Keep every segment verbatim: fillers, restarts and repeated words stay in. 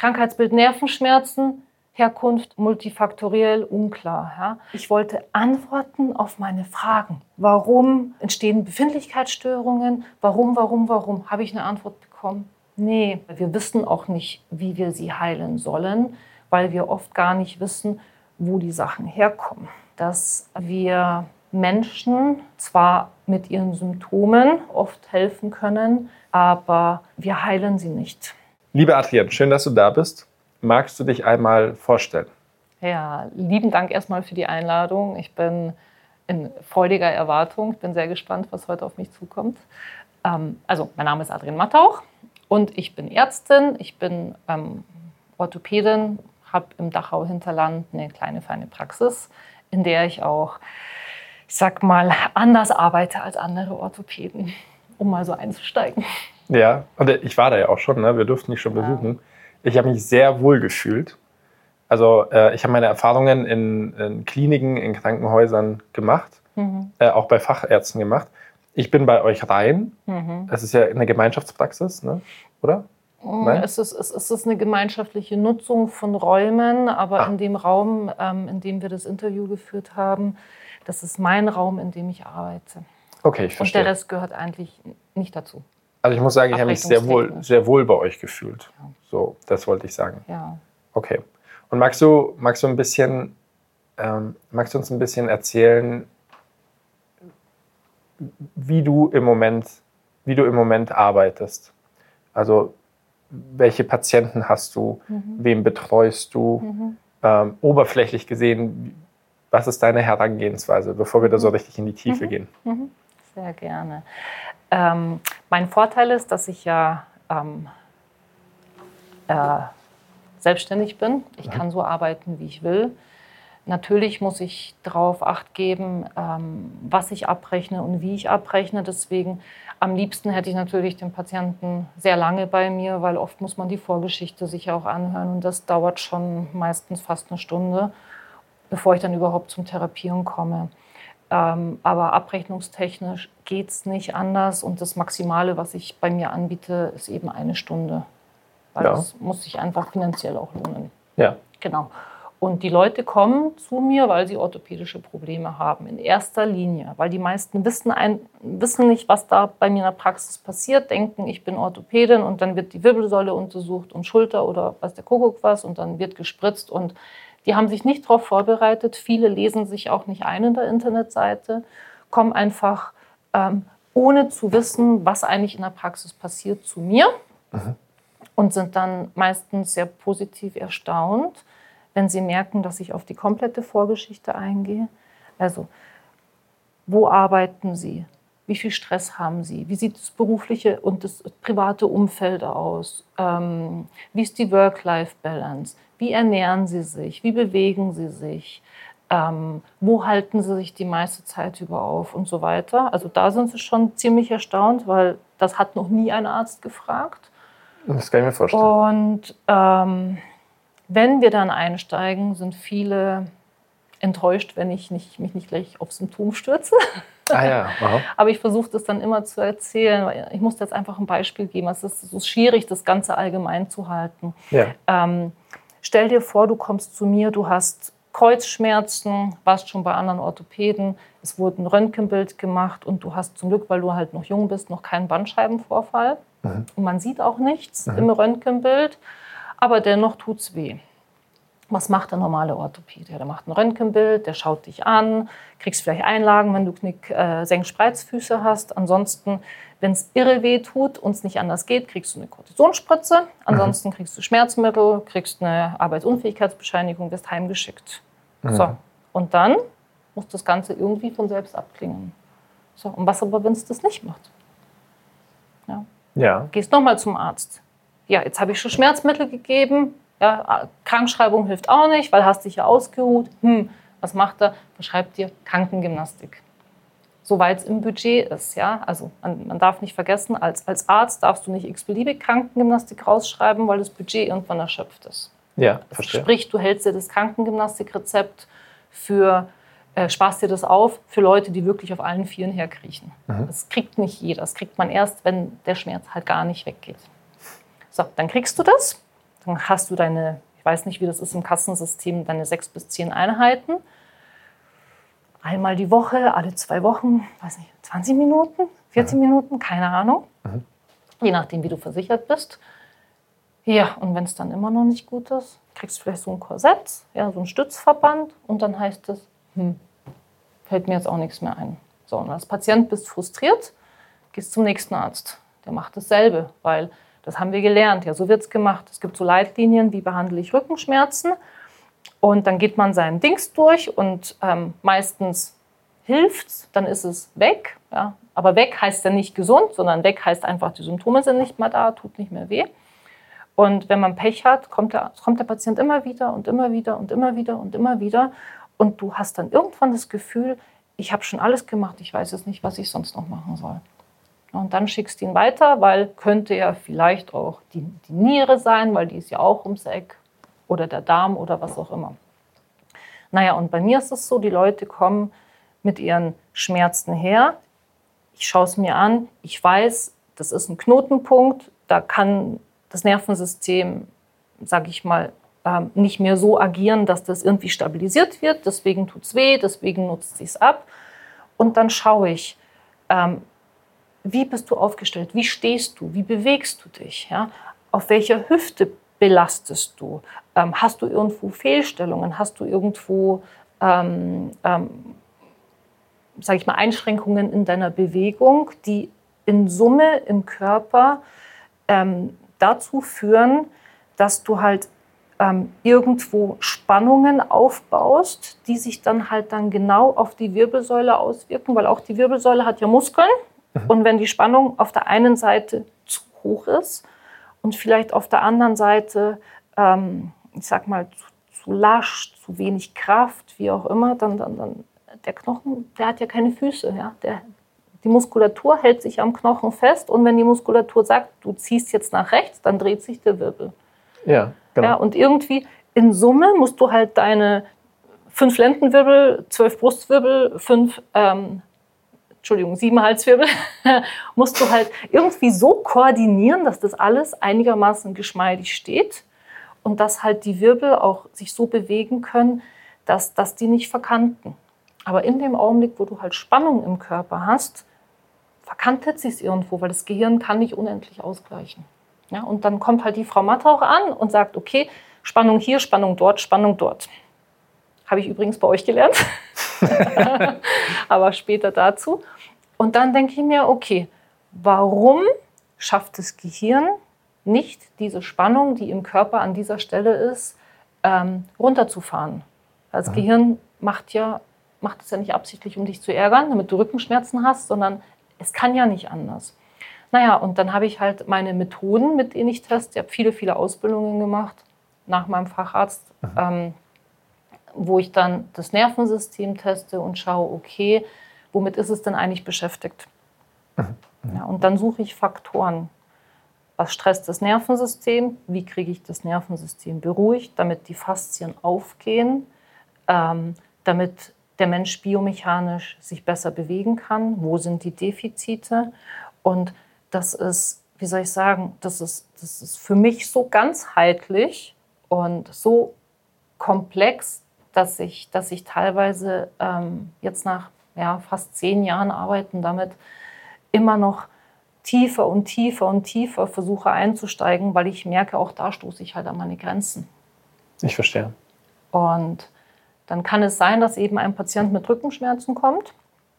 Krankheitsbild Nervenschmerzen, Herkunft multifaktoriell unklar. Ja. Ich wollte Antworten auf meine Fragen. Warum entstehen Befindlichkeitsstörungen? Warum, warum, warum? Habe ich eine Antwort bekommen? Nee, wir wissen auch nicht, wie wir sie heilen sollen, weil wir oft gar nicht wissen, wo die Sachen herkommen. Dass wir Menschen zwar mit ihren Symptomen oft helfen können, aber wir heilen sie nicht. Liebe Adrienne, schön, dass du da bist. Magst du dich einmal vorstellen? Ja, lieben Dank erstmal für die Einladung. Ich bin in freudiger Erwartung. Ich bin sehr gespannt, was heute auf mich zukommt. Ähm, also, mein Name ist Adrienne Mattauch und ich bin Ärztin. Ich bin ähm, Orthopädin, habe im Dachau-Hinterland eine kleine, feine Praxis, in der ich auch, ich sag mal, anders arbeite als andere Orthopäden, um mal so einzusteigen. Ja, und ich war da ja auch schon, ne? Wir durften dich schon besuchen. Ja. Ich habe mich sehr wohl gefühlt. Also äh, ich habe meine Erfahrungen in, in Kliniken, in Krankenhäusern gemacht, mhm. äh, auch bei Fachärzten gemacht. Ich bin bei euch rein. Mhm. Es ist ja eine Gemeinschaftspraxis, ne? Oder? Nein? Es ist, es ist eine gemeinschaftliche Nutzung von Räumen, aber ah. in dem Raum, ähm, in dem wir das Interview geführt haben, das ist mein Raum, in dem ich arbeite. Okay, ich verstehe. Und der Rest gehört eigentlich nicht dazu. Also ich muss sagen, ich habe mich sehr wohl, sehr wohl bei euch gefühlt. Ja. So, das wollte ich sagen. Ja. Okay. Und magst du, magst du ein bisschen, ähm, magst du uns ein bisschen erzählen, wie du im Moment, wie du im Moment arbeitest? Also welche Patienten hast du? Mhm. Wem betreust du? Mhm. Ähm, oberflächlich gesehen, was ist deine Herangehensweise, bevor wir da so richtig in die Tiefe mhm. gehen? Mhm. Sehr gerne. Ähm, mein Vorteil ist, dass ich ja ähm, äh, selbstständig bin. Ich kann so arbeiten, wie ich will. Natürlich muss ich darauf Acht geben, ähm, was ich abrechne und wie ich abrechne. Deswegen am liebsten hätte ich natürlich den Patienten sehr lange bei mir, weil oft muss man die Vorgeschichte sich auch anhören. Und das dauert schon meistens fast eine Stunde, bevor ich dann überhaupt zum Therapieren komme. Ähm, aber abrechnungstechnisch geht es nicht anders. Und das Maximale, was ich bei mir anbiete, ist eben eine Stunde. Weil ja. das muss sich einfach finanziell auch lohnen. Ja. Genau. Und die Leute kommen zu mir, weil sie orthopädische Probleme haben. In erster Linie. Weil die meisten wissen, ein, wissen nicht, was da bei mir in der Praxis passiert. Denken, ich bin Orthopädin und dann wird die Wirbelsäule untersucht und Schulter oder weiß der Kuckuck was und dann wird gespritzt. Und die haben sich nicht darauf vorbereitet. Viele lesen sich auch nicht ein in der Internetseite. Kommen einfach, ähm, ohne zu wissen, was eigentlich in der Praxis passiert, zu mir. Mhm. Und sind dann meistens sehr positiv erstaunt, wenn sie merken, dass ich auf die komplette Vorgeschichte eingehe. Also, wo arbeiten Sie? Wie viel Stress haben Sie? Wie sieht das berufliche und das private Umfeld aus? Ähm, wie ist die Work-Life-Balance? Wie ernähren Sie sich? Wie bewegen Sie sich? Ähm, wo halten Sie sich die meiste Zeit über auf? Und so weiter. Also da sind sie schon ziemlich erstaunt, weil das hat noch nie ein Arzt gefragt. Das kann ich mir vorstellen. Und ähm, wenn wir dann einsteigen, sind viele enttäuscht, wenn ich nicht, mich nicht gleich auf Symptom stürze. Ah ja, aha. Aber ich versuche das dann immer zu erzählen. Weil ich muss jetzt einfach ein Beispiel geben. Es ist so schwierig, das Ganze allgemein zu halten. Ja. Ähm, stell dir vor, du kommst zu mir, du hast Kreuzschmerzen, warst schon bei anderen Orthopäden, es wurde ein Röntgenbild gemacht und du hast zum Glück, weil du halt noch jung bist, noch keinen Bandscheibenvorfall. Mhm. Und man sieht auch nichts mhm. im Röntgenbild, aber dennoch tut es weh. Was macht der normale Orthopäde? Der macht ein Röntgenbild, der schaut dich an, kriegst vielleicht Einlagen, wenn du Knick, äh, Senk-Spreizfüße hast. Ansonsten, wenn es irre weh tut und es nicht anders geht, kriegst du eine Kortisonspritze. Ansonsten mhm. kriegst du Schmerzmittel, kriegst eine Arbeitsunfähigkeitsbescheinigung, wirst heimgeschickt. Mhm. So, und dann muss das Ganze irgendwie von selbst abklingen. So, und was aber, wenn es das nicht macht? Ja. Ja. Gehst nochmal zum Arzt. Ja, jetzt habe ich schon Schmerzmittel gegeben. Ja, Krankschreibung hilft auch nicht, weil hast dich ja ausgeruht. Hm, was macht er? Verschreibt dir Krankengymnastik. Soweit es im Budget ist. Ja? Also man, man darf nicht vergessen, als, als Arzt darfst du nicht x-beliebig Krankengymnastik rausschreiben, weil das Budget irgendwann erschöpft ist. Ja, verstehe. Sprich, du hältst dir das Krankengymnastikrezept für, äh, sparst dir das auf für Leute, die wirklich auf allen Vieren herkriechen. Mhm. Das kriegt nicht jeder. Das kriegt man erst, wenn der Schmerz halt gar nicht weggeht. So, dann kriegst du das. Dann hast du deine, ich weiß nicht, wie das ist im Kassensystem, deine sechs bis zehn Einheiten. Einmal die Woche, alle zwei Wochen, weiß nicht, zwanzig Minuten, vierzig mhm. Minuten, keine Ahnung. Mhm. Je nachdem, wie du versichert bist. Ja, und wenn es dann immer noch nicht gut ist, kriegst du vielleicht so ein Korsett, ja, so ein Stützverband und dann heißt es, hm, fällt mir jetzt auch nichts mehr ein. So, und als Patient bist du frustriert, gehst zum nächsten Arzt. Der macht dasselbe, weil das haben wir gelernt. Ja, so wird es gemacht. Es gibt so Leitlinien, wie behandle ich Rückenschmerzen. Und dann geht man seinen Dings durch und ähm, meistens hilft's, dann ist es weg. Ja. Aber weg heißt ja nicht gesund, sondern weg heißt einfach, die Symptome sind nicht mehr da, tut nicht mehr weh. Und wenn man Pech hat, kommt der, kommt der Patient immer wieder und immer wieder und immer wieder und immer wieder. Und du hast dann irgendwann das Gefühl, ich habe schon alles gemacht, ich weiß jetzt nicht, was ich sonst noch machen soll. Und dann schickst du ihn weiter, weil könnte ja vielleicht auch die, die Niere sein, weil die ist ja auch ums Eck. Oder der Darm oder was auch immer. Naja, und bei mir ist es so, die Leute kommen mit ihren Schmerzen her. Ich schaue es mir an, ich weiß, das ist ein Knotenpunkt, da kann das Nervensystem, sage ich mal, nicht mehr so agieren, dass das irgendwie stabilisiert wird. Deswegen tut es weh, deswegen nutzt sie es ab. Und dann schaue ich, wie bist du aufgestellt, wie stehst du, wie bewegst du dich, ja? Auf welcher Hüfte belastest du? Ähm, hast du irgendwo Fehlstellungen? Hast du irgendwo, ähm, ähm, sage ich mal, Einschränkungen in deiner Bewegung, die in Summe im Körper ähm, dazu führen, dass du halt ähm, irgendwo Spannungen aufbaust, die sich dann halt dann genau auf die Wirbelsäule auswirken, weil auch die Wirbelsäule hat ja Muskeln. Mhm. Und wenn die Spannung auf der einen Seite zu hoch ist und vielleicht auf der anderen Seite ähm, ich sag mal, zu, zu lasch, zu wenig Kraft, wie auch immer, dann, dann, dann der Knochen, der hat ja keine Füße. Ja? Der, die Muskulatur hält sich am Knochen fest und wenn die Muskulatur sagt, du ziehst jetzt nach rechts, dann dreht sich der Wirbel. Ja, genau. Ja, und irgendwie in Summe musst du halt deine fünf Lendenwirbel, zwölf Brustwirbel, fünf, ähm, Entschuldigung, sieben Halswirbel, musst du halt irgendwie so koordinieren, dass das alles einigermaßen geschmeidig steht. Und dass halt die Wirbel auch sich so bewegen können, dass, dass die nicht verkanten. Aber in dem Augenblick, wo du halt Spannung im Körper hast, verkantet sich es irgendwo, weil das Gehirn kann nicht unendlich ausgleichen. Ja, und dann kommt halt die Frau Mattauch an und sagt, okay, Spannung hier, Spannung dort, Spannung dort. Habe ich übrigens bei euch gelernt, aber später dazu. Und dann denke ich mir, okay, warum schafft das Gehirn nicht diese Spannung, die im Körper an dieser Stelle ist, ähm, runterzufahren. Das mhm. Gehirn macht ja, macht es ja nicht absichtlich, um dich zu ärgern, damit du Rückenschmerzen hast, sondern es kann ja nicht anders. Naja, und dann habe ich halt meine Methoden, mit denen ich teste. Ich habe viele, viele Ausbildungen gemacht nach meinem Facharzt, mhm. ähm, wo ich dann das Nervensystem teste und schaue, okay, womit ist es denn eigentlich beschäftigt? Mhm. Ja, und dann suche ich Faktoren. Was stresst das Nervensystem? Wie kriege ich das Nervensystem beruhigt, damit die Faszien aufgehen, ähm, damit der Mensch biomechanisch sich besser bewegen kann? Wo sind die Defizite? Und das ist, wie soll ich sagen, das ist, das ist für mich so ganzheitlich und so komplex, dass ich, dass ich teilweise ähm, jetzt nach ja, fast zehn Jahren Arbeiten damit immer noch tiefer und tiefer und tiefer versuche einzusteigen, weil ich merke, auch da stoße ich halt an meine Grenzen. Ich verstehe. Und dann kann es sein, dass eben ein Patient mit Rückenschmerzen kommt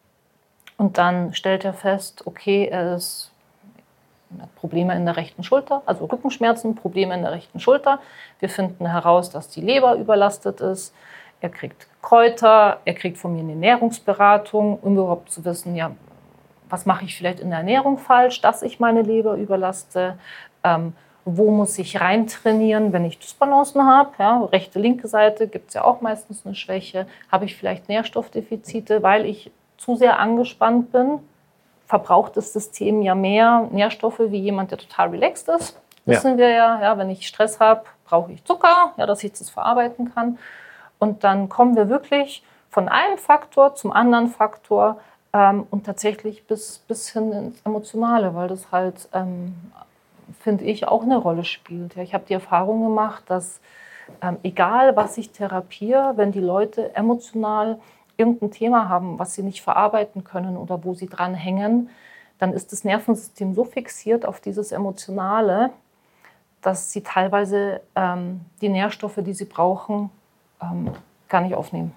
und dann stellt er fest, okay, er ist, er hat Probleme in der rechten Schulter, also Rückenschmerzen, Probleme in der rechten Schulter. Wir finden heraus, dass die Leber überlastet ist. Er kriegt Kräuter, er kriegt von mir eine Ernährungsberatung, um überhaupt zu wissen, ja, was mache ich vielleicht in der Ernährung falsch, dass ich meine Leber überlaste? Ähm, wo muss ich reintrainieren, wenn ich Dysbalancen habe? Ja, rechte, linke Seite gibt es ja auch meistens eine Schwäche. Habe ich vielleicht Nährstoffdefizite, weil ich zu sehr angespannt bin? Verbraucht das System ja mehr Nährstoffe wie jemand, der total relaxed ist. Wissen ja. wir ja, ja, wenn ich Stress habe, brauche ich Zucker, ja, dass ich das verarbeiten kann. Und dann kommen wir wirklich von einem Faktor zum anderen Faktor, und tatsächlich bis, bis hin ins Emotionale, weil das halt ähm, finde ich, auch eine Rolle spielt. Ja, ich habe die Erfahrung gemacht, dass ähm, egal, was ich therapiere, wenn die Leute emotional irgendein Thema haben, was sie nicht verarbeiten können oder wo sie dran hängen, dann ist das Nervensystem so fixiert auf dieses Emotionale, dass sie teilweise ähm, die Nährstoffe, die sie brauchen, ähm, gar nicht aufnehmen.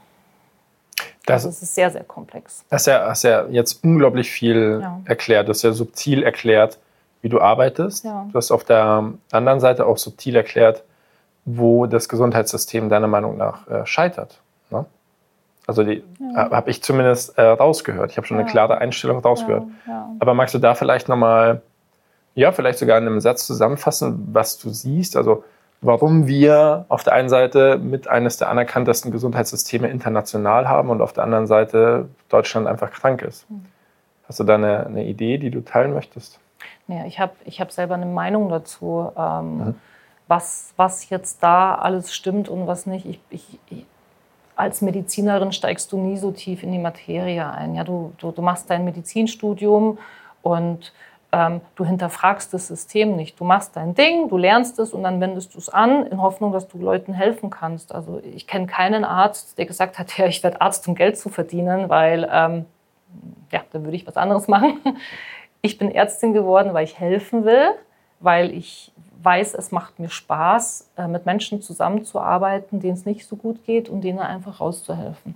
Das also es ist sehr, sehr komplex. Das hast ja, hast ja jetzt unglaublich viel ja. erklärt. Du hast ja subtil erklärt, wie du arbeitest. Ja. Du hast auf der anderen Seite auch subtil erklärt, wo das Gesundheitssystem deiner Meinung nach äh, scheitert. Ne? Also die ja. habe ich zumindest äh, rausgehört. Ich habe schon ja. eine klare Einstellung rausgehört. Ja. Ja. Aber magst du da vielleicht nochmal, ja, vielleicht sogar in einem Satz zusammenfassen, was du siehst? Also warum wir auf der einen Seite mit eines der anerkanntesten Gesundheitssysteme international haben und auf der anderen Seite Deutschland einfach krank ist. Mhm. Hast du da eine, eine Idee, die du teilen möchtest? Ja, ich habe ich hab selber eine Meinung dazu, ähm, mhm. was, was jetzt da alles stimmt und was nicht. Ich, ich, ich, als Medizinerin steigst du nie so tief in die Materie ein. Ja, du, du, du machst dein Medizinstudium und Ähm, du hinterfragst das System nicht. Du machst dein Ding, du lernst es und dann wendest du es an, in Hoffnung, dass du Leuten helfen kannst. Also ich kenne keinen Arzt, der gesagt hat, ja, ich werde Arzt, um Geld zu verdienen, weil, ähm, ja, dann würde ich was anderes machen. Ich bin Ärztin geworden, weil ich helfen will, weil ich weiß, es macht mir Spaß, äh, mit Menschen zusammenzuarbeiten, denen es nicht so gut geht und denen einfach rauszuhelfen.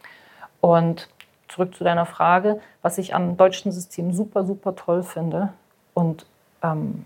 Und zurück zu deiner Frage, was ich am deutschen System super, super toll finde. Und ähm,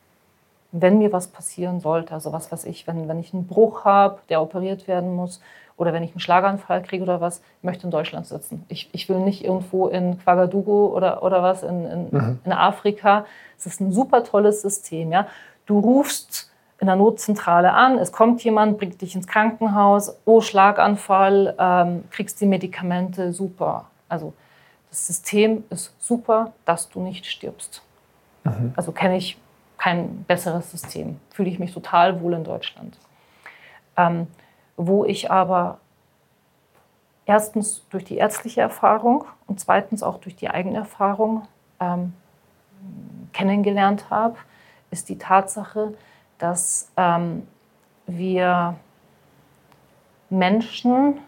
wenn mir was passieren sollte, also was weiß ich, wenn, wenn ich einen Bruch habe, der operiert werden muss, oder wenn ich einen Schlaganfall kriege oder was, ich möchte in Deutschland sitzen. Ich, ich will nicht irgendwo in Ouagadougou oder, oder was in, in, mhm. in Afrika. Es ist ein super tolles System. Ja? Du rufst in der Notzentrale an, es kommt jemand, bringt dich ins Krankenhaus, oh, Schlaganfall, ähm, kriegst die Medikamente, super. Also das System ist super, dass du nicht stirbst. Mhm. Also kenne ich kein besseres System. Fühle ich mich total wohl in Deutschland. Ähm, wo ich aber erstens durch die ärztliche Erfahrung und zweitens auch durch die eigene Erfahrung ähm, kennengelernt habe, ist die Tatsache, dass ähm, wir Menschen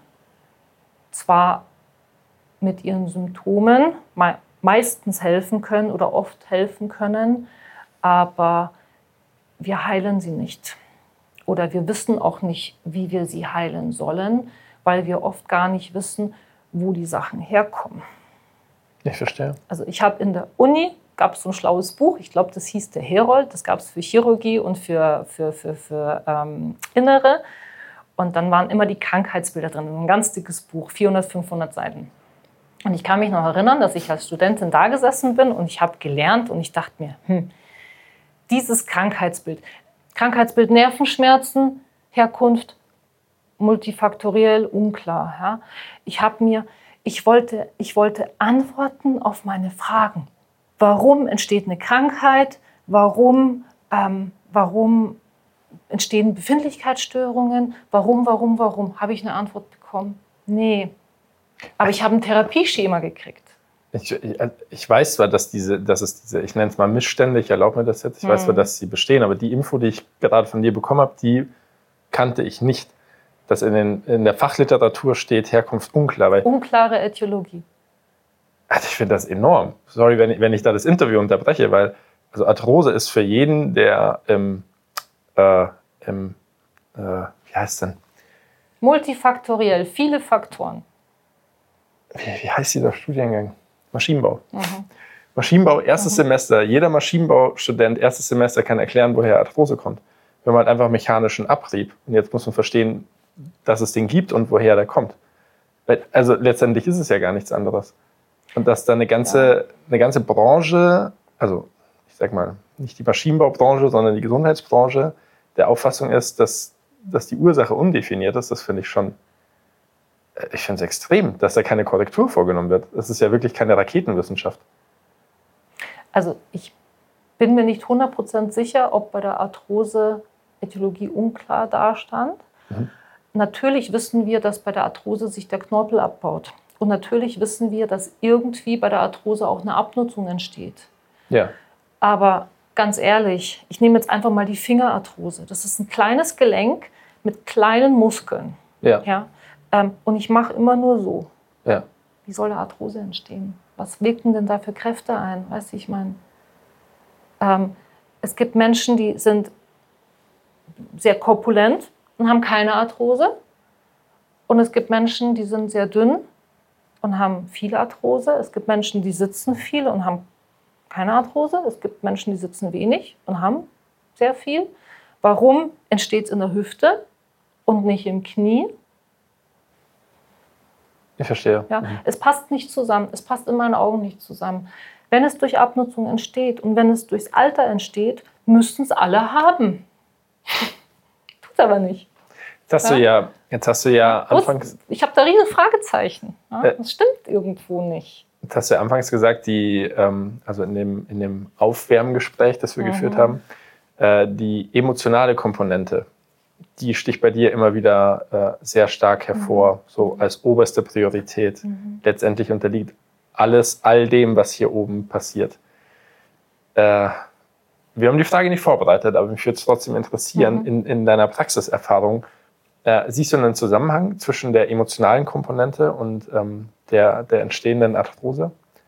zwar mit ihren Symptomen me- meistens helfen können oder oft helfen können, aber wir heilen sie nicht. Oder wir wissen auch nicht, wie wir sie heilen sollen, weil wir oft gar nicht wissen, wo die Sachen herkommen. Ich verstehe. Also ich habe in der Uni, gab es so ein schlaues Buch, ich glaube, das hieß der Herold, das gab es für Chirurgie und für, für, für, für ähm, Innere. Und dann waren immer die Krankheitsbilder drin, ein ganz dickes Buch, vierhundert, fünfhundert Seiten. Und ich kann mich noch erinnern, dass ich als Studentin da gesessen bin und ich habe gelernt und ich dachte mir, hm, dieses Krankheitsbild, Krankheitsbild Nervenschmerzen, Herkunft, multifaktoriell, unklar. Ja. Ich habe mir, ich wollte, ich wollte Antworten auf meine Fragen. Warum entsteht eine Krankheit? Warum, ähm, warum entstehen Befindlichkeitsstörungen? Warum, warum, warum? Habe ich eine Antwort bekommen? Nee. Aber ich habe ein Therapieschema gekriegt. Ich, ich, ich weiß zwar, dass, diese, dass es diese, ich nenne es mal Missstände, ich erlaube mir das jetzt, ich hm. weiß zwar, dass sie bestehen, aber die Info, die ich gerade von dir bekommen habe, die kannte ich nicht. Dass in, den, in der Fachliteratur steht, Herkunft unklar. Weil, Unklare Ätiologie. Also ich finde das enorm. Sorry, wenn ich, wenn ich da das Interview unterbreche, weil also Arthrose ist für jeden, der im, äh, im äh, wie heißt es denn? Multifaktoriell, viele Faktoren. Wie, wie heißt dieser Studiengang? Maschinenbau. Mhm. Maschinenbau, erstes mhm. Semester. Jeder Maschinenbaustudent, erstes Semester kann erklären, woher Arthrose kommt. Wir haben halt einfach mechanischen Abrieb. Und jetzt muss man verstehen, dass es den gibt und woher der kommt. Also letztendlich ist es ja gar nichts anderes. Und dass da eine ganze, ja. eine ganze Branche, also ich sag mal, nicht die Maschinenbaubranche, sondern die Gesundheitsbranche, der Auffassung ist, dass, dass die Ursache undefiniert ist, das finde ich schon, ich finde es extrem, dass da keine Korrektur vorgenommen wird. Das ist ja wirklich keine Raketenwissenschaft. Also ich bin mir nicht hundert Prozent sicher, ob bei der Arthrose Ätiologie unklar dastand. Mhm. Natürlich wissen wir, dass bei der Arthrose sich der Knorpel abbaut. Und natürlich wissen wir, dass irgendwie bei der Arthrose auch eine Abnutzung entsteht. Ja. Aber ganz ehrlich, ich nehme jetzt einfach mal die Fingerarthrose. Das ist ein kleines Gelenk mit kleinen Muskeln. Ja. Ja? Ähm, und ich mache immer nur so. Ja. Wie soll da Arthrose entstehen? Was wirken denn da für Kräfte ein? Weißt du, ich meine, ähm, es gibt Menschen, die sind sehr korpulent und haben keine Arthrose. Und es gibt Menschen, die sind sehr dünn und haben viel Arthrose. Es gibt Menschen, die sitzen viel und haben keine Arthrose. Es gibt Menschen, die sitzen wenig und haben sehr viel. Warum entsteht es in der Hüfte und nicht im Knie? Ich verstehe. Ja, mhm. Es passt nicht zusammen. Es passt in meinen Augen nicht zusammen. Wenn es durch Abnutzung entsteht und wenn es durchs Alter entsteht, müssten es alle haben. Tut aber nicht. Jetzt hast, ja? Du ja, jetzt hast du ja anfangs... Ich habe da riesige Fragezeichen. Ja? Das stimmt irgendwo nicht. Jetzt hast du ja anfangs gesagt, die, ähm, also in dem, in dem Aufwärmgespräch, das wir mhm. geführt haben, äh, die emotionale Komponente, die sticht bei dir immer wieder äh, sehr stark hervor, mhm. so als oberste Priorität. Mhm. Letztendlich unterliegt alles, all dem, was hier oben passiert. Äh, wir haben die Frage nicht vorbereitet, aber mich würde es trotzdem interessieren, mhm. in, in deiner Praxiserfahrung, äh, siehst du einen Zusammenhang zwischen der emotionalen Komponente und ähm, der, der entstehenden Arthrose?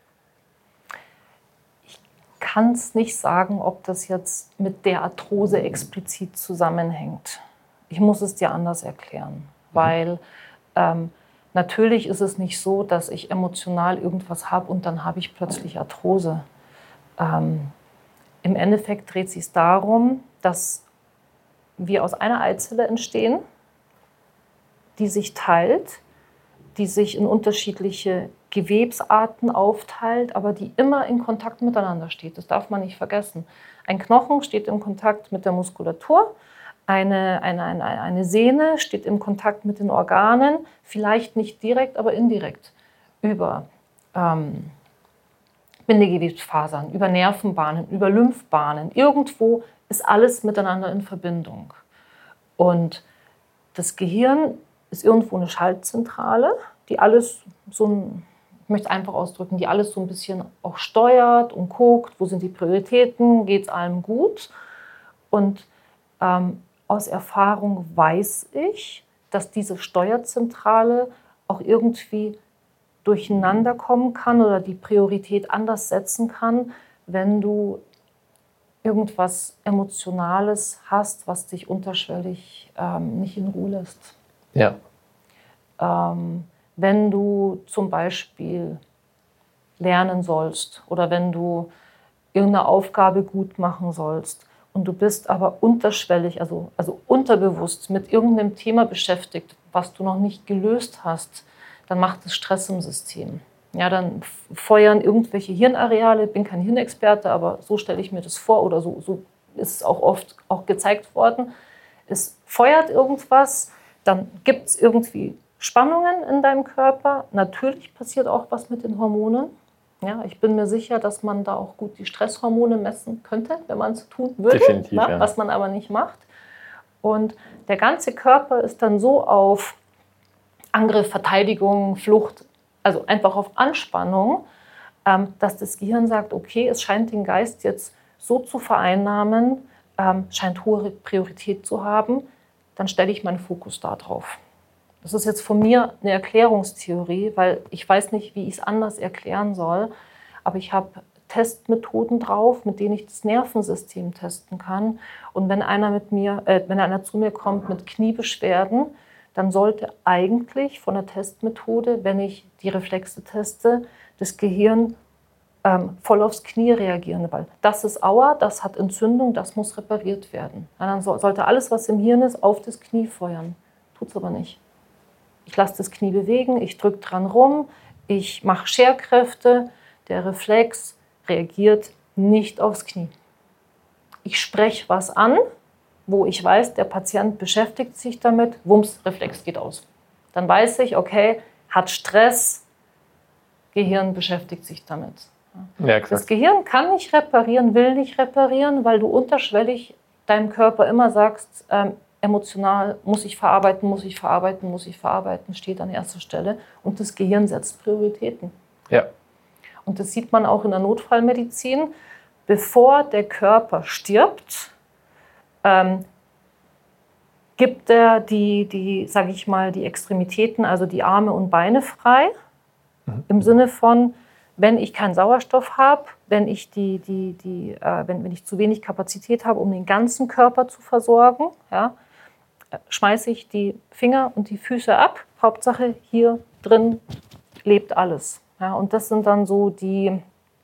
Ich kann es nicht sagen, ob das jetzt mit der Arthrose explizit zusammenhängt. Ich muss es dir anders erklären, mhm. weil ähm, natürlich ist es nicht so, dass ich emotional irgendwas habe und dann habe ich plötzlich Arthrose. Ähm, Im Endeffekt dreht es sich darum, dass wir aus einer Eizelle entstehen, die sich teilt, die sich in unterschiedliche Gewebsarten aufteilt, aber die immer in Kontakt miteinander steht. Das darf man nicht vergessen. Ein Knochen steht in Kontakt mit der Muskulatur, eine, eine, eine, eine Sehne steht in Kontakt mit den Organen, vielleicht nicht direkt, aber indirekt über ähm, Bindegewebsfasern, über Nervenbahnen, über Lymphbahnen. Irgendwo ist alles miteinander in Verbindung. Und das Gehirn ist irgendwo eine Schaltzentrale, die alles so ein, ich möchte es einfach ausdrücken, die alles so ein bisschen auch steuert und guckt, wo sind die Prioritäten, geht es allem gut. Und ähm, aus Erfahrung weiß ich, dass diese Steuerzentrale auch irgendwie durcheinander kommen kann oder die Priorität anders setzen kann, wenn du irgendwas Emotionales hast, was dich unterschwellig ähm, nicht in Ruhe lässt. Ja. Ähm, wenn du zum Beispiel lernen sollst oder wenn du irgendeine Aufgabe gut machen sollst und du bist aber unterschwellig, also, also unterbewusst mit irgendeinem Thema beschäftigt, was du noch nicht gelöst hast, dann macht es Stress im System. Ja, dann feuern irgendwelche Hirnareale, ich bin kein Hirnexperte, aber so stelle ich mir das vor oder so, so ist es auch oft auch gezeigt worden. Es feuert irgendwas, dann gibt es irgendwie Spannungen in deinem Körper. Natürlich passiert auch was mit den Hormonen. Ja, ich bin mir sicher, dass man da auch gut die Stresshormone messen könnte, wenn man es tun würde, Definitiv, na, ja. was man aber nicht macht. Und der ganze Körper ist dann so auf Angriff, Verteidigung, Flucht, also einfach auf Anspannung, ähm, dass das Gehirn sagt, okay, es scheint den Geist jetzt so zu vereinnahmen, ähm, scheint hohe Priorität zu haben, dann stelle ich meinen Fokus da drauf. Das ist jetzt von mir eine Erklärungstheorie, weil ich weiß nicht, wie ich es anders erklären soll, aber ich habe Testmethoden drauf, mit denen ich das Nervensystem testen kann. Und wenn einer, mit mir, äh, wenn einer zu mir kommt mit Kniebeschwerden, dann sollte eigentlich von der Testmethode, wenn ich die Reflexe teste, das Gehirn ähm, voll aufs Knie reagieren, weil das ist Aua, das hat Entzündung, das muss repariert werden. Und dann so, sollte alles, was im Hirn ist, auf das Knie feuern. Tut es aber nicht. Ich lasse das Knie bewegen, ich drücke dran rum, ich mache Scherkräfte, der Reflex reagiert nicht aufs Knie. Ich spreche was an, wo ich weiß, der Patient beschäftigt sich damit, Wumms, Reflex geht aus. Dann weiß ich, okay, hat Stress, Gehirn beschäftigt sich damit. Ja, das Gehirn kann nicht reparieren, will nicht reparieren, weil du unterschwellig deinem Körper immer sagst, ähm, emotional muss ich verarbeiten, muss ich verarbeiten, muss ich verarbeiten, steht an erster Stelle. Und das Gehirn setzt Prioritäten. Ja. Und das sieht man auch in der Notfallmedizin. bevor der Körper stirbt, ähm, gibt er die, die sage ich mal, die Extremitäten, also die Arme und Beine frei. Mhm. Im Sinne von, wenn ich keinen Sauerstoff habe, wenn ich, die, die, die, äh, wenn, wenn ich zu wenig Kapazität habe, um den ganzen Körper zu versorgen, ja, schmeiße ich die Finger und die Füße ab. Hauptsache, hier drin lebt alles. Ja, und das sind dann so die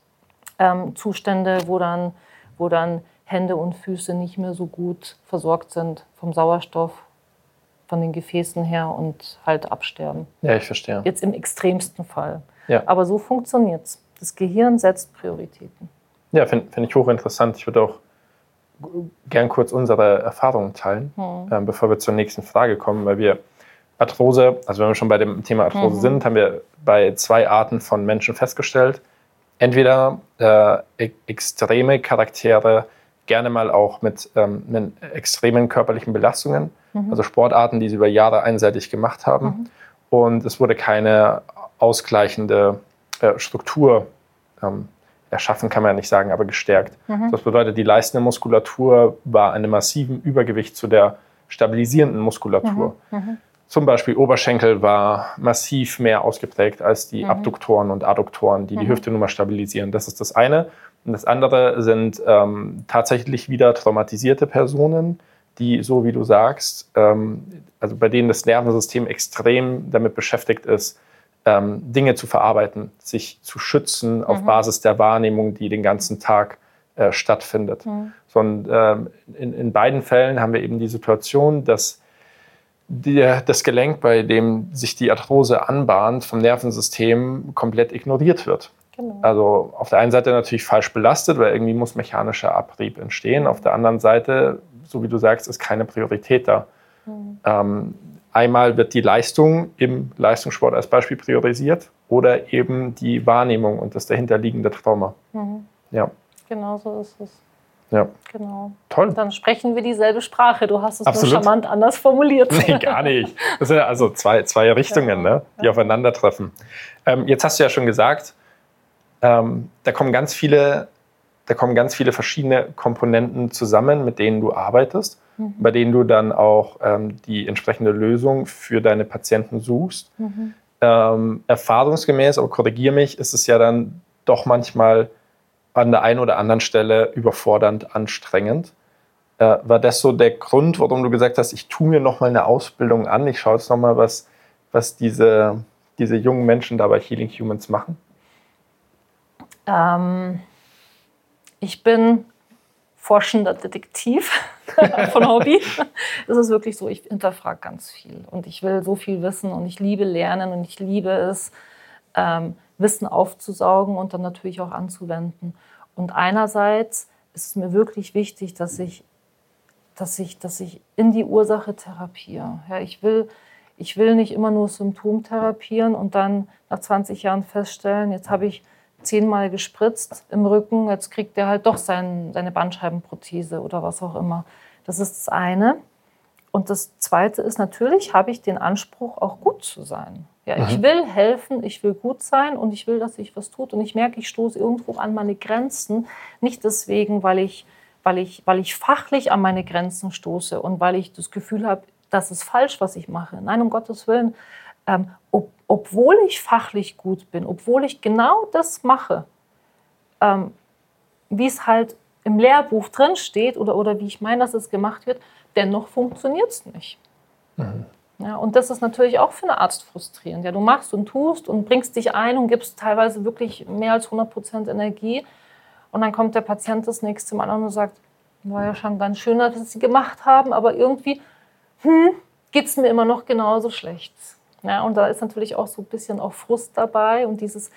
ähm, Zustände, wo dann, wo dann Hände und Füße nicht mehr so gut versorgt sind vom Sauerstoff, von den Gefäßen her und halt absterben. Ja, ich verstehe. Jetzt im extremsten Fall. Ja. Aber so funktioniert es. Das Gehirn setzt Prioritäten. Ja, finde find ich hochinteressant. Ich würde auch gern kurz unsere Erfahrungen teilen, hm. ähm, bevor wir zur nächsten Frage kommen, weil wir Arthrose, also wenn wir schon bei dem Thema Arthrose mhm. sind, haben wir bei zwei Arten von Menschen festgestellt. Entweder äh, extreme Charaktere, gerne mal auch mit, ähm, mit extremen körperlichen Belastungen, mhm. also Sportarten, die sie über Jahre einseitig gemacht haben. Mhm. Und es wurde keine ausgleichende äh, Struktur ähm, erschaffen, kann man ja nicht sagen, aber gestärkt. Mhm. Das bedeutet, die leistende Muskulatur war einem massiven Übergewicht zu der stabilisierenden Muskulatur. Mhm. Mhm. Zum Beispiel Oberschenkel war massiv mehr ausgeprägt als die mhm. Abduktoren und Adduktoren, die die mhm. Hüfte nun mal stabilisieren. Das ist das eine. Und das andere sind ähm, tatsächlich wieder traumatisierte Personen, die, so wie du sagst, ähm, also bei denen das Nervensystem extrem damit beschäftigt ist, ähm, Dinge zu verarbeiten, sich zu schützen mhm. auf Basis der Wahrnehmung, die den ganzen Tag äh, stattfindet. Mhm. So, und, ähm, in, in beiden Fällen haben wir eben die Situation, dass Die, das Gelenk, bei dem sich die Arthrose anbahnt, vom Nervensystem komplett ignoriert wird. Genau. Also auf der einen Seite natürlich falsch belastet, weil irgendwie muss mechanischer Abrieb entstehen. Auf der anderen Seite, so wie du sagst, ist keine Priorität da. Mhm. Ähm, einmal wird die Leistung im Leistungssport als Beispiel priorisiert oder eben die Wahrnehmung und das dahinterliegende Trauma. Mhm. Ja. Genau so ist es. Ja. Genau. Toll. Dann sprechen wir dieselbe Sprache. Du hast es Absolut. nur charmant anders formuliert. Nee, gar nicht. Das sind ja also zwei, zwei Richtungen, ja, ne, die ja. aufeinandertreffen. Ähm, jetzt hast du ja schon gesagt, ähm, da kommen ganz viele, da kommen ganz viele verschiedene Komponenten zusammen, mit denen du arbeitest, mhm. bei denen du dann auch ähm, die entsprechende Lösung für deine Patienten suchst. Mhm. Ähm, erfahrungsgemäß, aber korrigier mich, ist es ja dann doch manchmal an der einen oder anderen Stelle überfordernd, anstrengend. Äh, war das so der Grund, warum du gesagt hast, ich tue mir noch mal eine Ausbildung an, ich schaue jetzt noch mal, was, was diese, diese jungen Menschen da bei Healing Humans machen? Ähm, ich bin forschender Detektiv von Hobby. Das ist wirklich so, ich hinterfrage ganz viel und ich will so viel wissen und ich liebe Lernen und ich liebe es, ähm, Wissen aufzusaugen und dann natürlich auch anzuwenden. Und einerseits ist es mir wirklich wichtig, dass ich, dass ich, dass ich in die Ursache therapiere. Ja, ich will, ich will nicht immer nur Symptom therapieren und dann nach zwanzig Jahren feststellen, jetzt habe ich zehnmal gespritzt im Rücken, jetzt kriegt der halt doch sein, seine Bandscheibenprothese oder was auch immer. Das ist das eine. Und das Zweite ist, natürlich habe ich den Anspruch, auch gut zu sein. Ja, mhm. Ich will helfen, ich will gut sein und ich will, dass sich was tut. Und ich merke, ich stoße irgendwo an meine Grenzen. Nicht deswegen, weil ich, weil ich, weil ich fachlich an meine Grenzen stoße und weil ich das Gefühl habe, das ist falsch, was ich mache. Nein, um Gottes Willen. Ähm, ob, obwohl ich fachlich gut bin, obwohl ich genau das mache, ähm, wie es halt im Lehrbuch drin steht oder, oder wie ich meine, dass es gemacht wird, dennoch funktioniert es nicht. Mhm. Ja, und das ist natürlich auch für einen Arzt frustrierend. Ja, du machst und tust und bringst dich ein und gibst teilweise wirklich mehr als hundert Prozent Energie. Und dann kommt der Patient das nächste Mal an und sagt, war ja schon ganz schön, dass Sie gemacht haben, aber irgendwie hm, geht es mir immer noch genauso schlecht. Ja, und da ist natürlich auch so ein bisschen auch Frust dabei und dieses,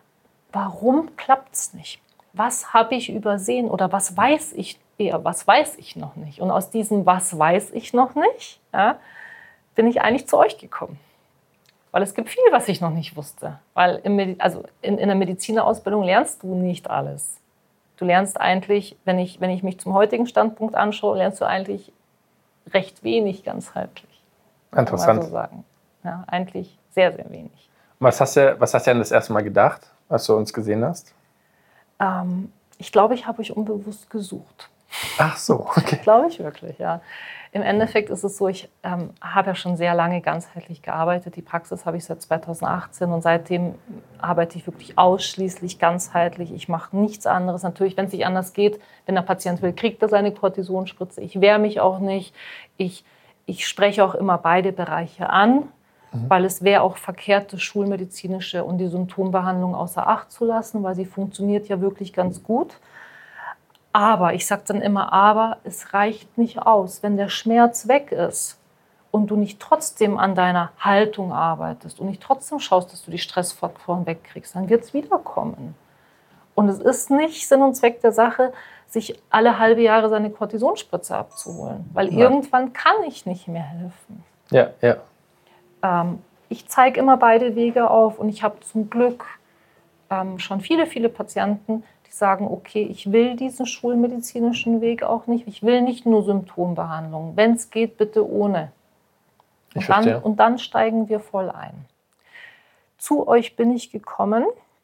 warum klappt es nicht? Was habe ich übersehen oder was weiß ich eher, was weiß ich noch nicht? Und aus diesem was weiß ich noch nicht, ja, bin ich eigentlich zu euch gekommen. Weil es gibt viel, was ich noch nicht wusste. Weil im Medi- also in, in der Medizinerausbildung lernst du nicht alles. Du lernst eigentlich, wenn ich, wenn ich mich zum heutigen Standpunkt anschaue, lernst du eigentlich recht wenig ganzheitlich. Interessant. Kann man so sagen. Ja, eigentlich sehr, sehr wenig. Was hast du, was hast du denn das erste Mal gedacht, als du uns gesehen hast? Ähm, Ich glaube, ich habe euch unbewusst gesucht. Ach so, okay. Glaube ich wirklich, ja. Im Endeffekt ist es so, ich ähm, habe ja schon sehr lange ganzheitlich gearbeitet. Die Praxis habe ich seit zweitausendachtzehn und seitdem arbeite ich wirklich ausschließlich ganzheitlich. Ich mache nichts anderes. Natürlich, wenn es nicht anders geht, wenn der Patient will, kriegt er seine Kortisonspritze. Ich wehre mich auch nicht. Ich, ich spreche auch immer beide Bereiche an, mhm. weil es wäre auch verkehrt, das Schulmedizinische und die Symptombehandlung außer Acht zu lassen, weil sie funktioniert ja wirklich ganz gut. Aber, ich sage dann immer, aber es reicht nicht aus. Wenn der Schmerz weg ist und du nicht trotzdem an deiner Haltung arbeitest und nicht trotzdem schaust, dass du die Stressfaktoren wegkriegst, dann wird es wiederkommen. Und es ist nicht Sinn und Zweck der Sache, sich alle halbe Jahre seine Kortisonspritze abzuholen. Weil ja. irgendwann kann ich nicht mehr helfen. Ja, ja. Ähm, ich zeige immer beide Wege auf und ich habe zum Glück ähm, schon viele, viele Patienten, die sagen, okay, ich will diesen schulmedizinischen Weg auch nicht. Ich will nicht nur Symptombehandlung. Wenn es geht, bitte ohne. Und dann, und dann steigen wir voll ein. Zu euch bin ich gekommen,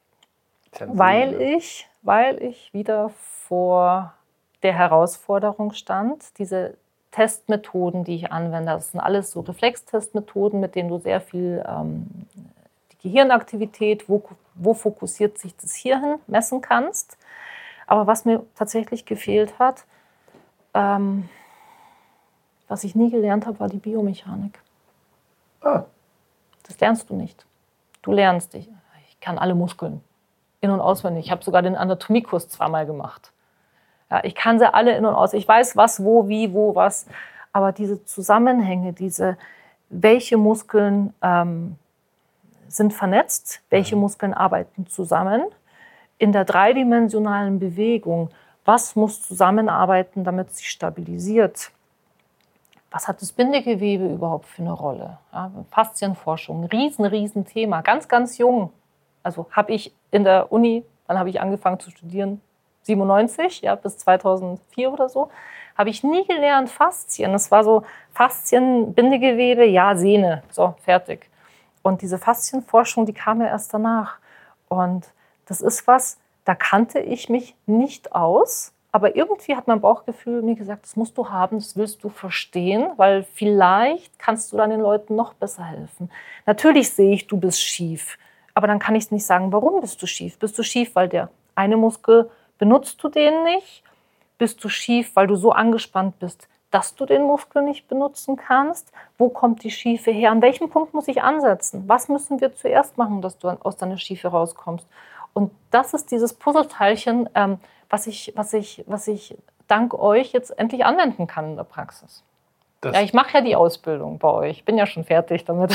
weil ich, weil ich wieder vor der Herausforderung stand. Diese Testmethoden, die ich anwende, das sind alles so Reflextestmethoden, mit denen du sehr viel ähm, die Gehirnaktivität, wo, wo fokussiert sich das Hirn, messen kannst. Aber was mir tatsächlich gefehlt hat, ähm, was ich nie gelernt habe, war die Biomechanik. Ah. Das lernst du nicht. Du lernst dich. Ich kann alle Muskeln in- und auswendig. Ich habe sogar den Anatomiekurs zweimal gemacht. Ja, ich kann sie alle in- und aus. Ich weiß, was, wo, wie, wo, was. Aber diese Zusammenhänge, diese, welche Muskeln ähm, sind vernetzt, welche Muskeln arbeiten zusammen, in der dreidimensionalen Bewegung, was muss zusammenarbeiten, damit sich stabilisiert? Was hat das Bindegewebe überhaupt für eine Rolle? Ja, Faszienforschung, ein riesen, riesen Thema, ganz, ganz jung. Also habe ich in der Uni, dann habe ich angefangen zu studieren, siebenundneunzig, ja, bis zweitausendvier oder so, habe ich nie gelernt Faszien. Das war so Faszien, Bindegewebe, ja, Sehne, so, fertig. Und diese Faszienforschung, die kam ja erst danach. Und das ist was, da kannte ich mich nicht aus, aber irgendwie hat mein Bauchgefühl mir gesagt, das musst du haben, das willst du verstehen, weil vielleicht kannst du dann den Leuten noch besser helfen. Natürlich sehe ich, du bist schief, aber dann kann ich nicht sagen, warum bist du schief? Bist du schief, weil der eine Muskel, benutzt du den nicht? Bist du schief, weil du so angespannt bist, dass du den Muskel nicht benutzen kannst? Wo kommt die Schiefe her? An welchem Punkt muss ich ansetzen? Was müssen wir zuerst machen, dass du aus deiner Schiefe rauskommst? Und das ist dieses Puzzleteilchen, ähm, was, ich, was, ich, was ich dank euch jetzt endlich anwenden kann in der Praxis. Das ja, ich mache ja die Ausbildung bei euch. Ich bin ja schon fertig damit.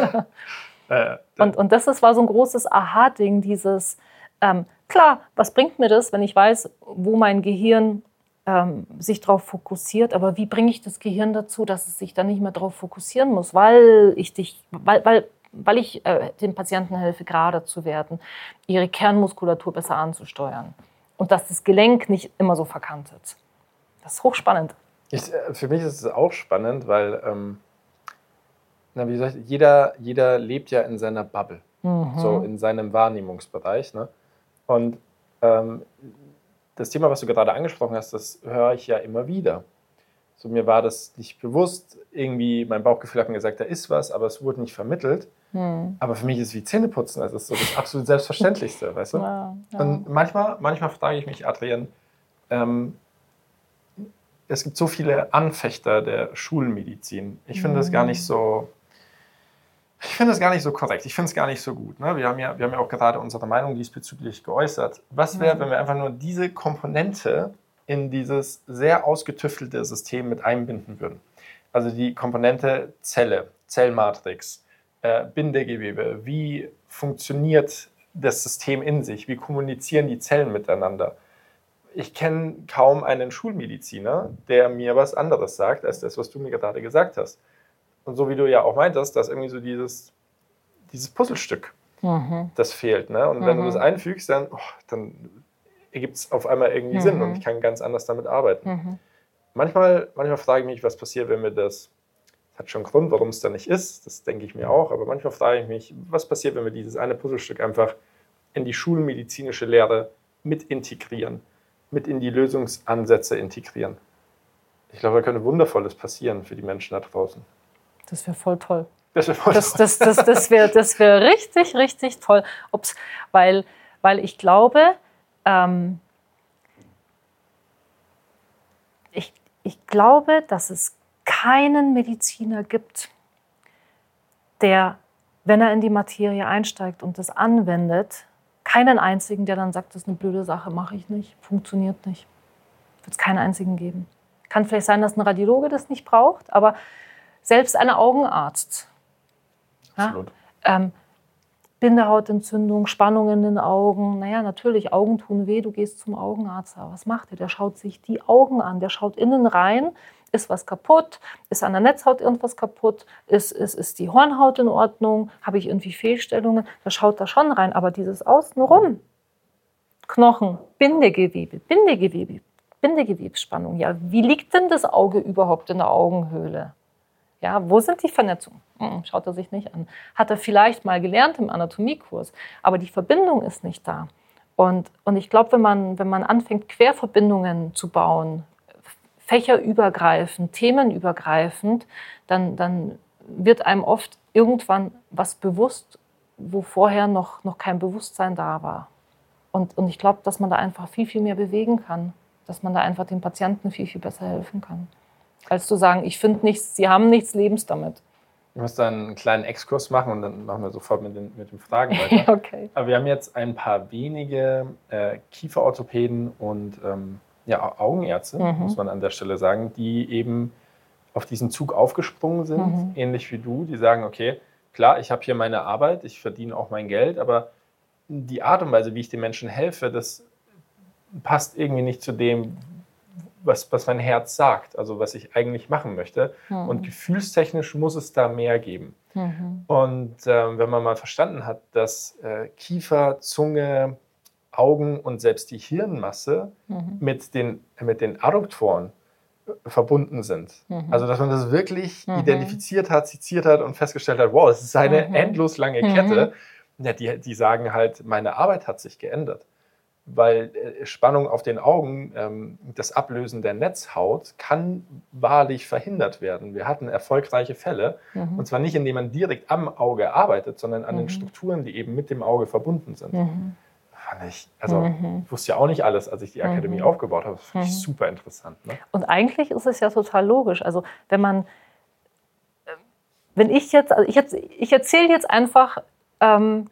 äh, und, und das ist, war so ein großes Aha-Ding, dieses, ähm, klar, was bringt mir das, wenn ich weiß, wo mein Gehirn ähm, sich darauf fokussiert, aber wie bringe ich das Gehirn dazu, dass es sich dann nicht mehr darauf fokussieren muss, weil ich dich, weil, weil, weil ich äh, den Patienten helfe, gerade zu werden, ihre Kernmuskulatur besser anzusteuern und dass das Gelenk nicht immer so verkantet. Das ist hochspannend. Ich, für mich ist es auch spannend, weil ähm, na, wie gesagt, jeder, jeder lebt ja in seiner Bubble, mhm. so in seinem Wahrnehmungsbereich. Ne? Und ähm, das Thema, was du gerade angesprochen hast, das höre ich ja immer wieder. So, mir war das nicht bewusst, irgendwie mein Bauchgefühl hat mir gesagt, da ist was, aber es wurde nicht vermittelt. Hm. Aber für mich ist es wie Zähneputzen, das ist so das absolut Selbstverständlichste, weißt du? Ja, ja. Und manchmal, manchmal frage ich mich, Adrian, ähm, es gibt so viele Anfechter der Schulmedizin. Ich finde hm. das gar nicht so, ich finde das gar nicht so korrekt. Ich finde es gar nicht so gut. Ne? Wir haben ja, wir haben ja auch gerade unsere Meinung diesbezüglich geäußert. Was wäre, hm. wenn wir einfach nur diese Komponente in dieses sehr ausgetüftelte System mit einbinden würden? Also die Komponente Zelle, Zellmatrix, äh, Bindegewebe, wie funktioniert das System in sich, wie kommunizieren die Zellen miteinander. Ich kenne kaum einen Schulmediziner, der mir was anderes sagt, als das, was du mir gerade gesagt hast. Und so wie du ja auch meintest, dass irgendwie so dieses, dieses Puzzlestück, mhm. das fehlt. Ne? Und wenn mhm. du das einfügst, dann, oh, dann ergibt es auf einmal irgendwie mhm. Sinn und ich kann ganz anders damit arbeiten. Mhm. Manchmal, manchmal frage ich mich, was passiert, wenn wir das, das hat schon einen Grund, warum es da nicht ist, das denke ich mir auch, aber manchmal frage ich mich, was passiert, wenn wir dieses eine Puzzlestück einfach in die schulmedizinische Lehre mit integrieren. mit in die Lösungsansätze integrieren. Ich glaube, da könnte Wundervolles passieren für die Menschen da draußen. Das wäre voll toll. Das wäre voll das, toll. Das, das, das wäre das wär richtig, richtig toll. Ob's, weil, weil ich glaube, ähm, ich, ich glaube, dass es keinen Mediziner gibt, der, wenn er in die Materie einsteigt und das anwendet, keinen einzigen, der dann sagt, das ist eine blöde Sache, mache ich nicht, funktioniert nicht. Wird es keinen einzigen geben. Kann vielleicht sein, dass ein Radiologe das nicht braucht, aber selbst ein Augenarzt. Absolut. Ja, ähm, Bindehautentzündung, Spannungen in den Augen. Naja, natürlich, Augen tun weh, du gehst zum Augenarzt. Aber was macht er? Der schaut sich die Augen an, der schaut innen rein. Ist was kaputt? Ist an der Netzhaut irgendwas kaputt? Ist, ist, ist die Hornhaut in Ordnung? Habe ich irgendwie Fehlstellungen? Da schaut er schon rein. Aber dieses Außenrum, Knochen, Bindegewebe, Bindegewebe, Bindegewebsspannung. Ja, wie liegt denn das Auge überhaupt in der Augenhöhle? Ja, wo sind die Vernetzungen? Hm, schaut er sich nicht an. Hat er vielleicht mal gelernt im Anatomiekurs, aber die Verbindung ist nicht da. Und, und ich glaube, wenn man, wenn man anfängt, Querverbindungen zu bauen, fächerübergreifend, themenübergreifend, dann, dann wird einem oft irgendwann was bewusst, wo vorher noch, noch kein Bewusstsein da war. Und, und ich glaube, dass man da einfach viel, viel mehr bewegen kann, dass man da einfach den Patienten viel, viel besser helfen kann. Als zu sagen, ich finde nichts, sie haben nichts Lebens damit. Ich muss da einen kleinen Exkurs machen und dann machen wir sofort mit den, mit den Fragen weiter. Okay. Aber wir haben jetzt ein paar wenige äh, Kieferorthopäden und ähm, ja, Augenärzte, mhm. muss man an der Stelle sagen, die eben auf diesen Zug aufgesprungen sind, mhm. ähnlich wie du, die sagen, okay, klar, ich habe hier meine Arbeit, ich verdiene auch mein Geld, aber die Art und Weise, wie ich den Menschen helfe, das passt irgendwie nicht zu dem, was, was mein Herz sagt, also was ich eigentlich machen möchte. Mhm. Und gefühlstechnisch muss es da mehr geben. Mhm. Und äh, wenn man mal verstanden hat, dass äh, Kiefer, Zunge, Augen und selbst die Hirnmasse mhm. mit, den, mit den Adduktoren äh, verbunden sind. Mhm. Also dass man das wirklich mhm. identifiziert hat, seziert hat und festgestellt hat, wow, es ist eine mhm. endlos lange mhm. Kette. Ja, die, die sagen halt, meine Arbeit hat sich geändert. Weil äh, Spannung auf den Augen, ähm, das Ablösen der Netzhaut, kann wahrlich verhindert werden. Wir hatten erfolgreiche Fälle, mhm. und zwar nicht, indem man direkt am Auge arbeitet, sondern an mhm. den Strukturen, die eben mit dem Auge verbunden sind. Mhm. Fand ich, also mhm. ich wusste ja auch nicht alles, als ich die Akademie mhm. aufgebaut habe. Das fand ich mhm. super interessant. Ne? Und eigentlich ist es ja total logisch. Also wenn man, wenn ich jetzt, also ich, jetzt, ich erzähle jetzt einfach, ähm,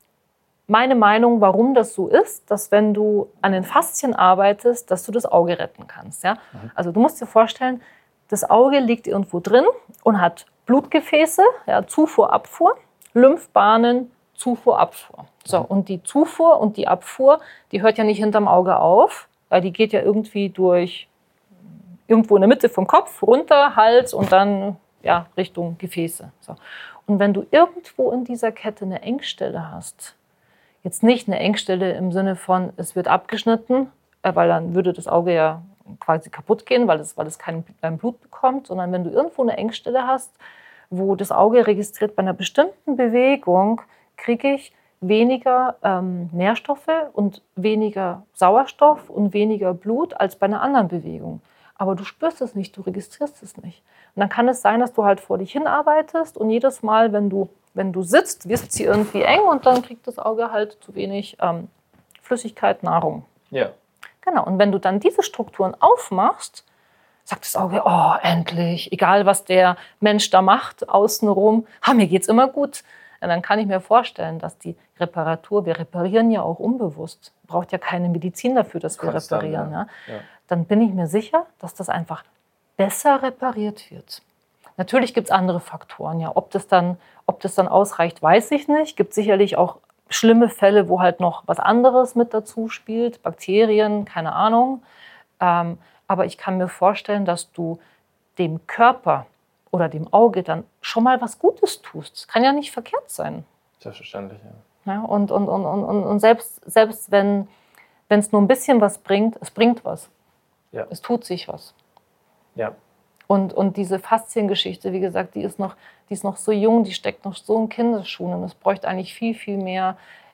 meine Meinung, warum das so ist, dass wenn du an den Faszien arbeitest, dass du das Auge retten kannst. Ja? Mhm. Also du musst dir vorstellen, das Auge liegt irgendwo drin und hat Blutgefäße, ja, Zufuhr, Abfuhr, Lymphbahnen, Zufuhr, Abfuhr. So, mhm. Und die Zufuhr und die Abfuhr, die hört ja nicht hinterm Auge auf, weil die geht ja irgendwie durch, irgendwo in der Mitte vom Kopf, runter, Hals und dann ja, Richtung Gefäße. So. Und wenn du irgendwo in dieser Kette eine Engstelle hast, jetzt nicht eine Engstelle im Sinne von, es wird abgeschnitten, weil dann würde das Auge ja quasi kaputt gehen, weil es, weil es kein Blut bekommt, sondern wenn du irgendwo eine Engstelle hast, wo das Auge registriert, bei einer bestimmten Bewegung kriege ich weniger ähm, Nährstoffe und weniger Sauerstoff und weniger Blut als bei einer anderen Bewegung. Aber du spürst es nicht, du registrierst es nicht. Und dann kann es sein, dass du halt vor dich hinarbeitest und jedes Mal, wenn du Wenn du sitzt, wird sie irgendwie eng und dann kriegt das Auge halt zu wenig ähm, Flüssigkeit, Nahrung. Ja. Genau. Und wenn du dann diese Strukturen aufmachst, sagt das Auge, oh, endlich, egal was der Mensch da macht, außenrum, ha, mir geht's immer gut. Ja, dann kann ich mir vorstellen, dass die Reparatur, wir reparieren ja auch unbewusst, braucht ja keine Medizin dafür, dass wir Konstant, reparieren. Ja. Ja. Dann bin ich mir sicher, dass das einfach besser repariert wird. Natürlich gibt es andere Faktoren. Ja. Ob das dann, ob das dann ausreicht, weiß ich nicht. Es gibt sicherlich auch schlimme Fälle, wo halt noch was anderes mit dazu spielt. Bakterien, keine Ahnung. Ähm, aber ich kann mir vorstellen, dass du dem Körper oder dem Auge dann schon mal was Gutes tust. Das kann ja nicht verkehrt sein. Selbstverständlich, ja. Ja, und, und, und, und, und selbst, selbst wenn es nur ein bisschen was bringt, es bringt was. Ja. Es tut sich was. Ja. Und, und diese Fasziengeschichte, wie gesagt, die ist, noch, die ist noch so jung, die steckt noch so in Kinderschuhen. Und es bräuchte eigentlich viel, viel mehr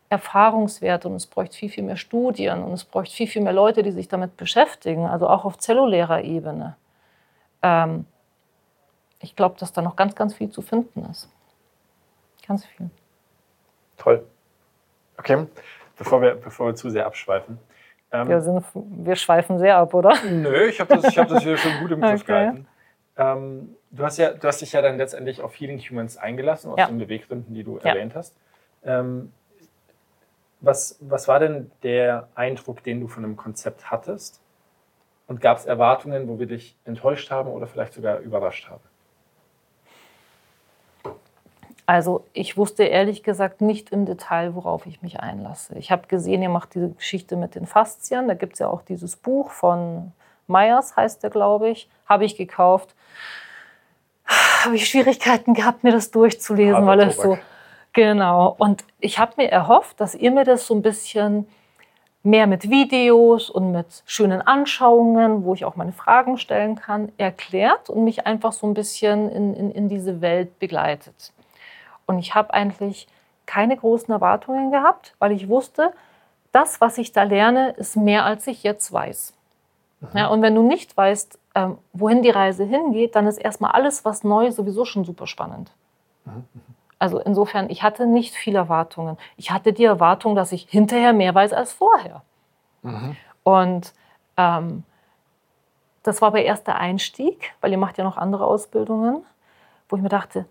Erfahrungswerte und es bräuchte viel, viel mehr Studien und es bräuchte viel, viel mehr Leute, die sich damit beschäftigen, also auch auf zellulärer Ebene. Ähm, ich glaube, dass da noch ganz, ganz viel zu finden ist. Ganz viel. Toll. Okay, bevor wir, bevor wir zu sehr abschweifen. Ähm, wir, sind, wir schweifen sehr ab, oder? Nö, ich habe das, ich hab das hier schon gut im Griff okay. gehalten. Ähm, du, hast ja, du hast dich ja dann letztendlich auf Healing Humans eingelassen, aus ja. den Beweggründen, die du ja. erwähnt hast. Ähm, was, was war denn der Eindruck, den du von dem Konzept hattest? Und gab es Erwartungen, wo wir dich enttäuscht haben oder vielleicht sogar überrascht haben? Also ich wusste ehrlich gesagt nicht im Detail, worauf ich mich einlasse. Ich habe gesehen, ihr macht diese Geschichte mit den Faszien. Da gibt es ja auch dieses Buch von Myers, heißt der, glaube ich. Habe ich gekauft. Habe ich Schwierigkeiten gehabt, mir das durchzulesen, Harter weil es so... Genau. Und ich habe mir erhofft, dass ihr mir das so ein bisschen mehr mit Videos und mit schönen Anschauungen, wo ich auch meine Fragen stellen kann, erklärt und mich einfach so ein bisschen in, in, in diese Welt begleitet. Und ich habe eigentlich keine großen Erwartungen gehabt, weil ich wusste, das, was ich da lerne, ist mehr, als ich jetzt weiß. Mhm. Ja, und wenn du nicht weißt, ähm, wohin die Reise hingeht, dann ist erstmal alles, was neu, sowieso schon super spannend. Mhm. Also insofern, ich hatte nicht viele Erwartungen. Ich hatte die Erwartung, dass ich hinterher mehr weiß als vorher. Mhm. Und ähm, das war aber erst der Einstieg, weil ihr macht ja noch andere Ausbildungen, wo ich mir dachte,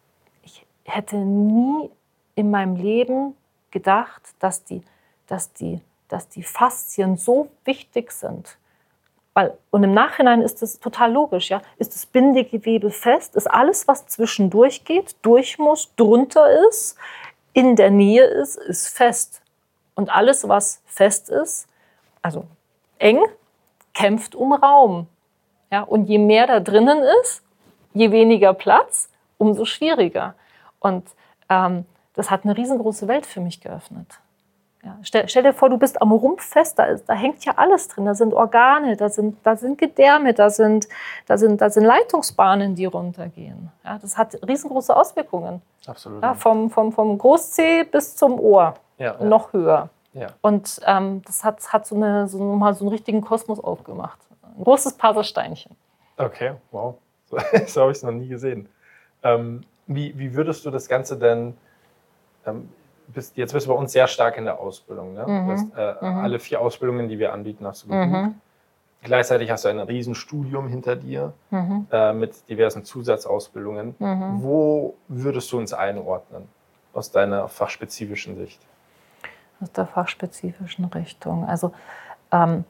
ich hätte nie in meinem Leben gedacht, dass die, dass die, dass die Faszien so wichtig sind. Weil, und im Nachhinein ist es total logisch, ja? Ist das Bindegewebe fest? Ist alles, was zwischendurch geht, durch muss, drunter ist, in der Nähe ist, ist fest. Und alles, was fest ist, also eng, kämpft um Raum. Ja? Und je mehr da drinnen ist, je weniger Platz, umso schwieriger. Und ähm, das hat eine riesengroße Welt für mich geöffnet. Ja, stell, stell dir vor, du bist am Rumpf fest, da, ist, da hängt ja alles drin, da sind Organe, da sind, da sind Gedärme, da sind, da, sind, da sind Leitungsbahnen, die runtergehen. Ja, das hat riesengroße Auswirkungen. Absolut. Ja, vom, vom, vom Großzeh bis zum Ohr, ja, und ja. noch höher. Ja. Und ähm, das hat, hat so, eine, so, mal so einen richtigen Kosmos aufgemacht. Ein großes Puzzlesteinchen. Okay, wow. So, so habe ich es noch nie gesehen. Ähm, wie, wie würdest du das Ganze denn... Ähm, Bist, jetzt bist du bei uns sehr stark in der Ausbildung. Ne? Mhm. Du hast, äh, mhm. alle vier Ausbildungen, die wir anbieten, hast du gebucht. Mhm. Gleichzeitig hast du ein Riesenstudium hinter dir mhm. äh, mit diversen Zusatzausbildungen. Mhm. Wo würdest du uns einordnen aus deiner fachspezifischen Sicht? Aus der fachspezifischen Richtung. Also ähm,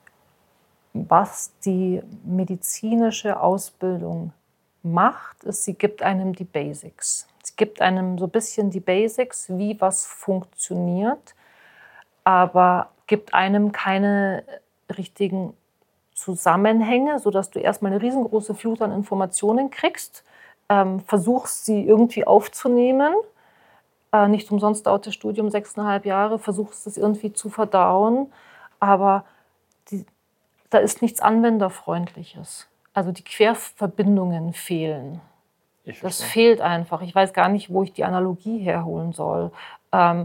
was die medizinische Ausbildung macht, ist, sie gibt einem die Basics. Es gibt einem so ein bisschen die Basics, wie was funktioniert, aber gibt einem keine richtigen Zusammenhänge, sodass du erstmal eine riesengroße Flut an Informationen kriegst, ähm, versuchst sie irgendwie aufzunehmen. Äh, nicht umsonst dauert das Studium sechseinhalb Jahre, versuchst es irgendwie zu verdauen, aber die, da ist nichts Anwenderfreundliches. Also die Querverbindungen fehlen. Das fehlt einfach. Ich weiß gar nicht, wo ich die Analogie herholen soll. Ähm,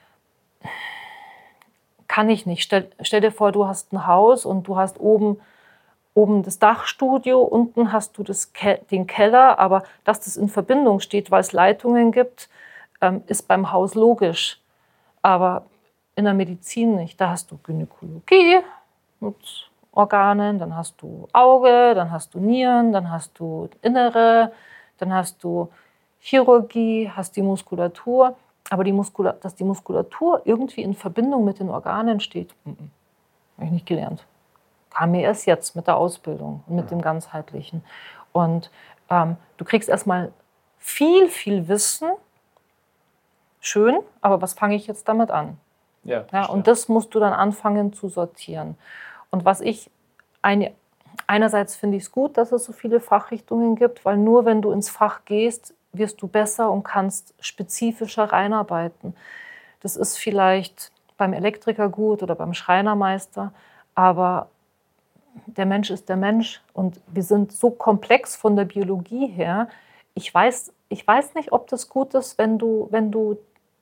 kann ich nicht. Stell, stell dir vor, du hast ein Haus und du hast oben, oben das Dachstudio, unten hast du das Ke- den Keller, aber dass das in Verbindung steht, weil es Leitungen gibt, ähm, ist beim Haus logisch. Aber in der Medizin nicht. Da hast du Gynäkologie mit Organen, dann hast du Auge, dann hast du Nieren, dann hast du Innere, dann hast du Chirurgie, hast die Muskulatur. Aber die Muskula- dass die Muskulatur irgendwie in Verbindung mit den Organen steht, mhm. habe ich nicht gelernt. Kam mir erst jetzt mit der Ausbildung und mit dem Ganzheitlichen. Und ähm, du kriegst erstmal viel, viel Wissen. Schön, aber was fange ich jetzt damit an? Ja, ja, und das musst du dann anfangen zu sortieren. Und was ich, eine, einerseits finde ich es gut, dass es so viele Fachrichtungen gibt, weil nur wenn du ins Fach gehst, wirst du besser und kannst spezifischer reinarbeiten. Das ist vielleicht beim Elektriker gut oder beim Schreinermeister, aber der Mensch ist der Mensch und wir sind so komplex von der Biologie her. Ich weiß, ich weiß nicht, ob das gut ist, wenn du, wenn du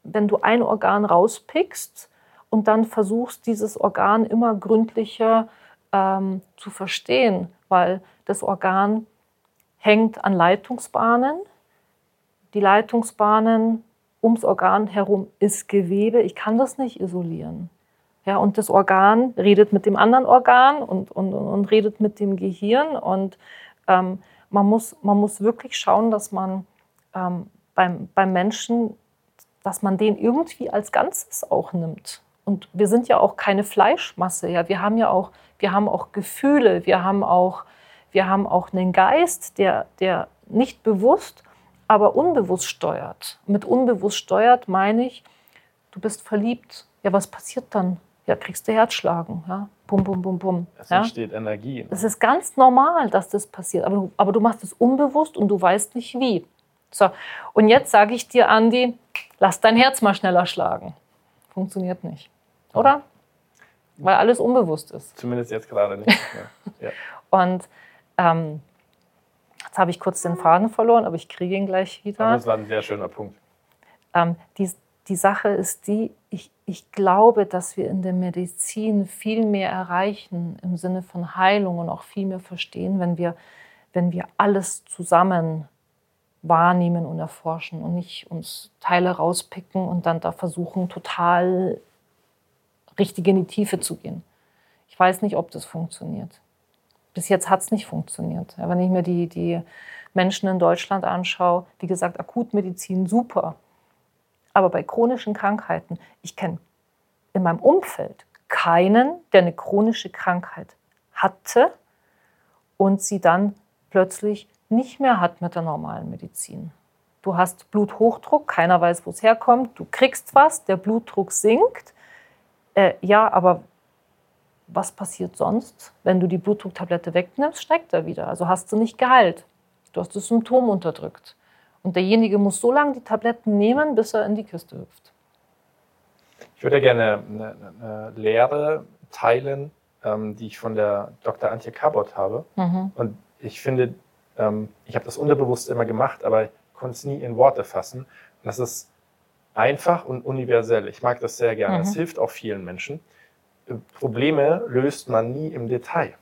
wenn du ein Organ rauspickst und dann versuchst, dieses Organ immer gründlicher ähm, zu verstehen, weil das Organ hängt an Leitungsbahnen. Die Leitungsbahnen ums Organ herum ist Gewebe. Ich kann das nicht isolieren. Ja, und das Organ redet mit dem anderen Organ und, und, und redet mit dem Gehirn. Und ähm, man, muss, man muss wirklich schauen, dass man ähm, beim, beim Menschen, dass man den irgendwie als Ganzes auch nimmt. Und wir sind ja auch keine Fleischmasse. Ja? Wir haben ja auch, wir haben auch Gefühle, wir haben auch, wir haben auch einen Geist, der, der nicht bewusst, aber unbewusst steuert. Mit unbewusst steuert meine ich, du bist verliebt. Ja, was passiert dann? Ja, kriegst du Herzschlagen. Ja? Bum, bum, bum, bum. Es ja? entsteht Energie. Ne? Es ist ganz normal, dass das passiert. Aber du, aber du machst es unbewusst und du weißt nicht wie. So, und jetzt sage ich dir, Andi, lass dein Herz mal schneller schlagen. Funktioniert nicht. Oder? Weil alles unbewusst ist. Zumindest jetzt gerade nicht. Ja. Ja. Und ähm, jetzt habe ich kurz den Faden verloren, aber ich kriege ihn gleich wieder. Aber das war ein sehr schöner Punkt. Ähm, die, die Sache ist die, ich, ich glaube, dass wir in der Medizin viel mehr erreichen im Sinne von Heilung und auch viel mehr verstehen, wenn wir, wenn wir alles zusammen wahrnehmen und erforschen und nicht uns Teile rauspicken und dann da versuchen, total richtig in die Tiefe zu gehen. Ich weiß nicht, ob das funktioniert. Bis jetzt hat es nicht funktioniert. Ja, wenn ich mir die, die Menschen in Deutschland anschaue, wie gesagt, Akutmedizin super. Aber bei chronischen Krankheiten, ich kenne in meinem Umfeld keinen, der eine chronische Krankheit hatte und sie dann plötzlich nicht mehr hat mit der normalen Medizin. Du hast Bluthochdruck, keiner weiß, wo es herkommt, du kriegst was, der Blutdruck sinkt. Äh, ja, aber was passiert sonst? Wenn du die Blutdrucktablette wegnimmst, steigt er wieder. Also hast du nicht geheilt. Du hast das Symptom unterdrückt. Und derjenige muss so lange die Tabletten nehmen, bis er in die Kiste hüpft. Ich würde gerne eine, eine Lehre teilen, ähm, die ich von der Doktor Antje Cabot habe. Mhm. Und ich finde, ähm, ich habe das unterbewusst immer gemacht, aber ich konnte es nie in Worte fassen. Und das ist einfach und universell. Ich mag das sehr gerne. Es mhm. hilft auch vielen Menschen. Probleme löst man nie im Detail.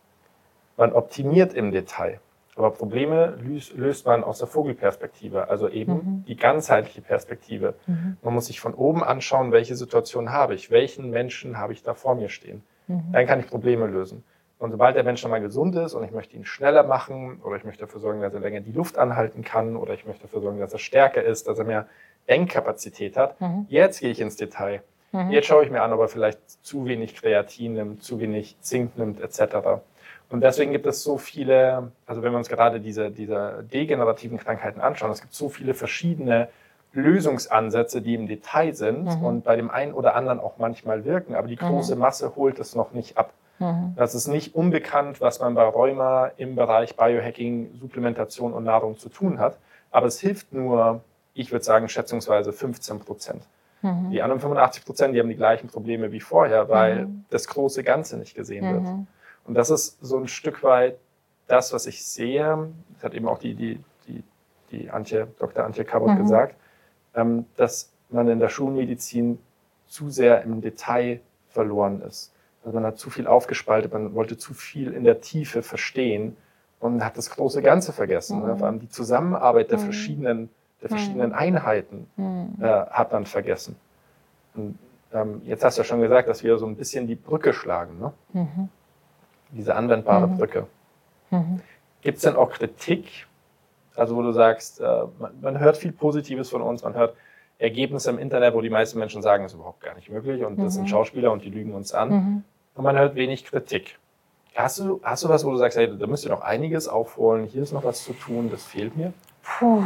Man optimiert im Detail. Aber Probleme löst man aus der Vogelperspektive, also eben mhm. die ganzheitliche Perspektive. Mhm. Man muss sich von oben anschauen, welche Situation habe ich, welchen Menschen habe ich da vor mir stehen. Mhm. Dann kann ich Probleme lösen. Und sobald der Mensch dann mal gesund ist und ich möchte ihn schneller machen oder ich möchte dafür sorgen, dass er länger die Luft anhalten kann oder ich möchte dafür sorgen, dass er stärker ist, dass er mehr Denkkapazität hat, mhm. jetzt gehe ich ins Detail. Mhm. Jetzt schaue ich mir an, ob er vielleicht zu wenig Kreatin nimmt, zu wenig Zink nimmt et cetera. Und deswegen gibt es so viele, also wenn wir uns gerade diese, diese degenerativen Krankheiten anschauen, es gibt so viele verschiedene Lösungsansätze, die im Detail sind mhm. und bei dem einen oder anderen auch manchmal wirken, aber die große mhm. Masse holt es noch nicht ab. Mhm. Das ist nicht unbekannt, was man bei Rheuma im Bereich Biohacking, Supplementation und Nahrung zu tun hat, aber es hilft nur, ich würde sagen, schätzungsweise fünfzehn Prozent. Mhm. Die anderen fünfundachtzig Prozent, die haben die gleichen Probleme wie vorher, weil mhm. das große Ganze nicht gesehen mhm. wird. Und das ist so ein Stück weit das, was ich sehe. Das hat eben auch die, die, die, die Antje, Doktor Antje Cabot mhm. gesagt, ähm, dass man in der Schulmedizin zu sehr im Detail verloren ist. Also man hat zu viel aufgespaltet, man wollte zu viel in der Tiefe verstehen und hat das große Ganze vergessen. Mhm. Ne? Vor allem die Zusammenarbeit der mhm. verschiedenen, der verschiedenen mhm. Einheiten mhm. äh, hat man vergessen. Und ähm, jetzt hast du ja schon gesagt, dass wir so ein bisschen die Brücke schlagen, ne? Mhm. Diese anwendbare mhm. Brücke. Mhm. Gibt es denn auch Kritik, also wo du sagst, äh, man, man hört viel Positives von uns, man hört Ergebnisse im Internet, wo die meisten Menschen sagen, das ist überhaupt gar nicht möglich und mhm. das sind Schauspieler und die lügen uns an. Mhm. Und man hört wenig Kritik. Hast du, hast du was, wo du sagst, hey, da müsst ihr noch einiges aufholen, hier ist noch was zu tun, das fehlt mir? Puh.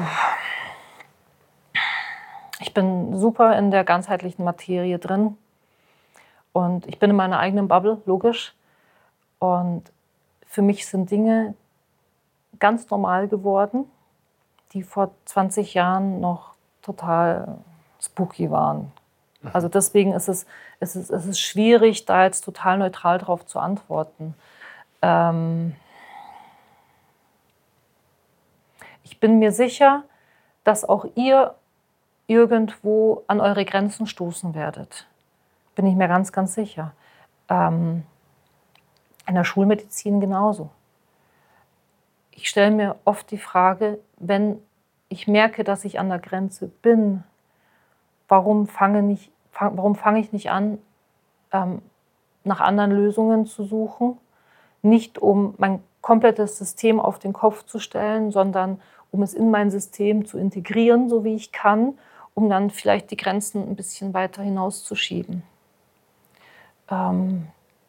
Ich bin super in der ganzheitlichen Materie drin und ich bin in meiner eigenen Bubble, logisch. Und für mich sind Dinge ganz normal geworden, die vor zwanzig Jahren noch total spooky waren. Also deswegen ist es, ist es, ist es schwierig, da jetzt total neutral drauf zu antworten. Ähm ich bin mir sicher, dass auch ihr irgendwo an eure Grenzen stoßen werdet. Bin ich mir ganz, ganz sicher. Ähm, in der Schulmedizin genauso. Ich stelle mir oft die Frage, wenn ich merke, dass ich an der Grenze bin, warum fange, nicht, fang, warum fange ich nicht an, ähm, nach anderen Lösungen zu suchen? Nicht um mein komplettes System auf den Kopf zu stellen, sondern um es in mein System zu integrieren, so wie ich kann, um dann vielleicht die Grenzen ein bisschen weiter hinauszuschieben. Ähm,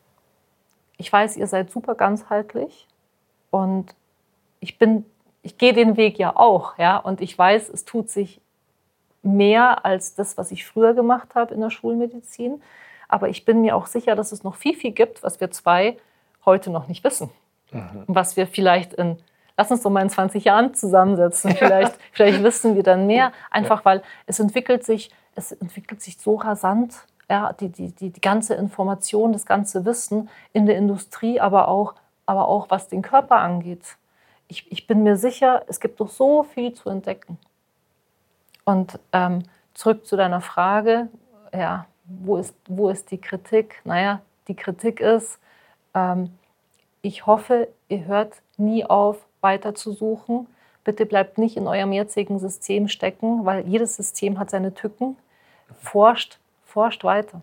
ich weiß, ihr seid super ganzheitlich und ich bin, ich gehe den Weg ja auch, ja, und ich weiß, es tut sich mehr als das, was ich früher gemacht habe in der Schulmedizin. Aber ich bin mir auch sicher, dass es noch viel, viel gibt, was wir zwei heute noch nicht wissen. Mhm. Und was wir vielleicht in, lass uns doch mal in zwanzig Jahren zusammensetzen, vielleicht, vielleicht wissen wir dann mehr. Einfach weil es entwickelt sich, es entwickelt sich so rasant, ja, die, die, die, die ganze Information, das ganze Wissen in der Industrie, aber auch, aber auch was den Körper angeht. Ich, ich bin mir sicher, es gibt noch so viel zu entdecken. Und ähm, zurück zu deiner Frage, ja, wo ist, wo ist die Kritik? Naja, die Kritik ist, ähm, ich hoffe, ihr hört nie auf, weiter zu suchen. Bitte bleibt nicht in eurem jetzigen System stecken, weil jedes System hat seine Tücken. Forscht, forscht weiter.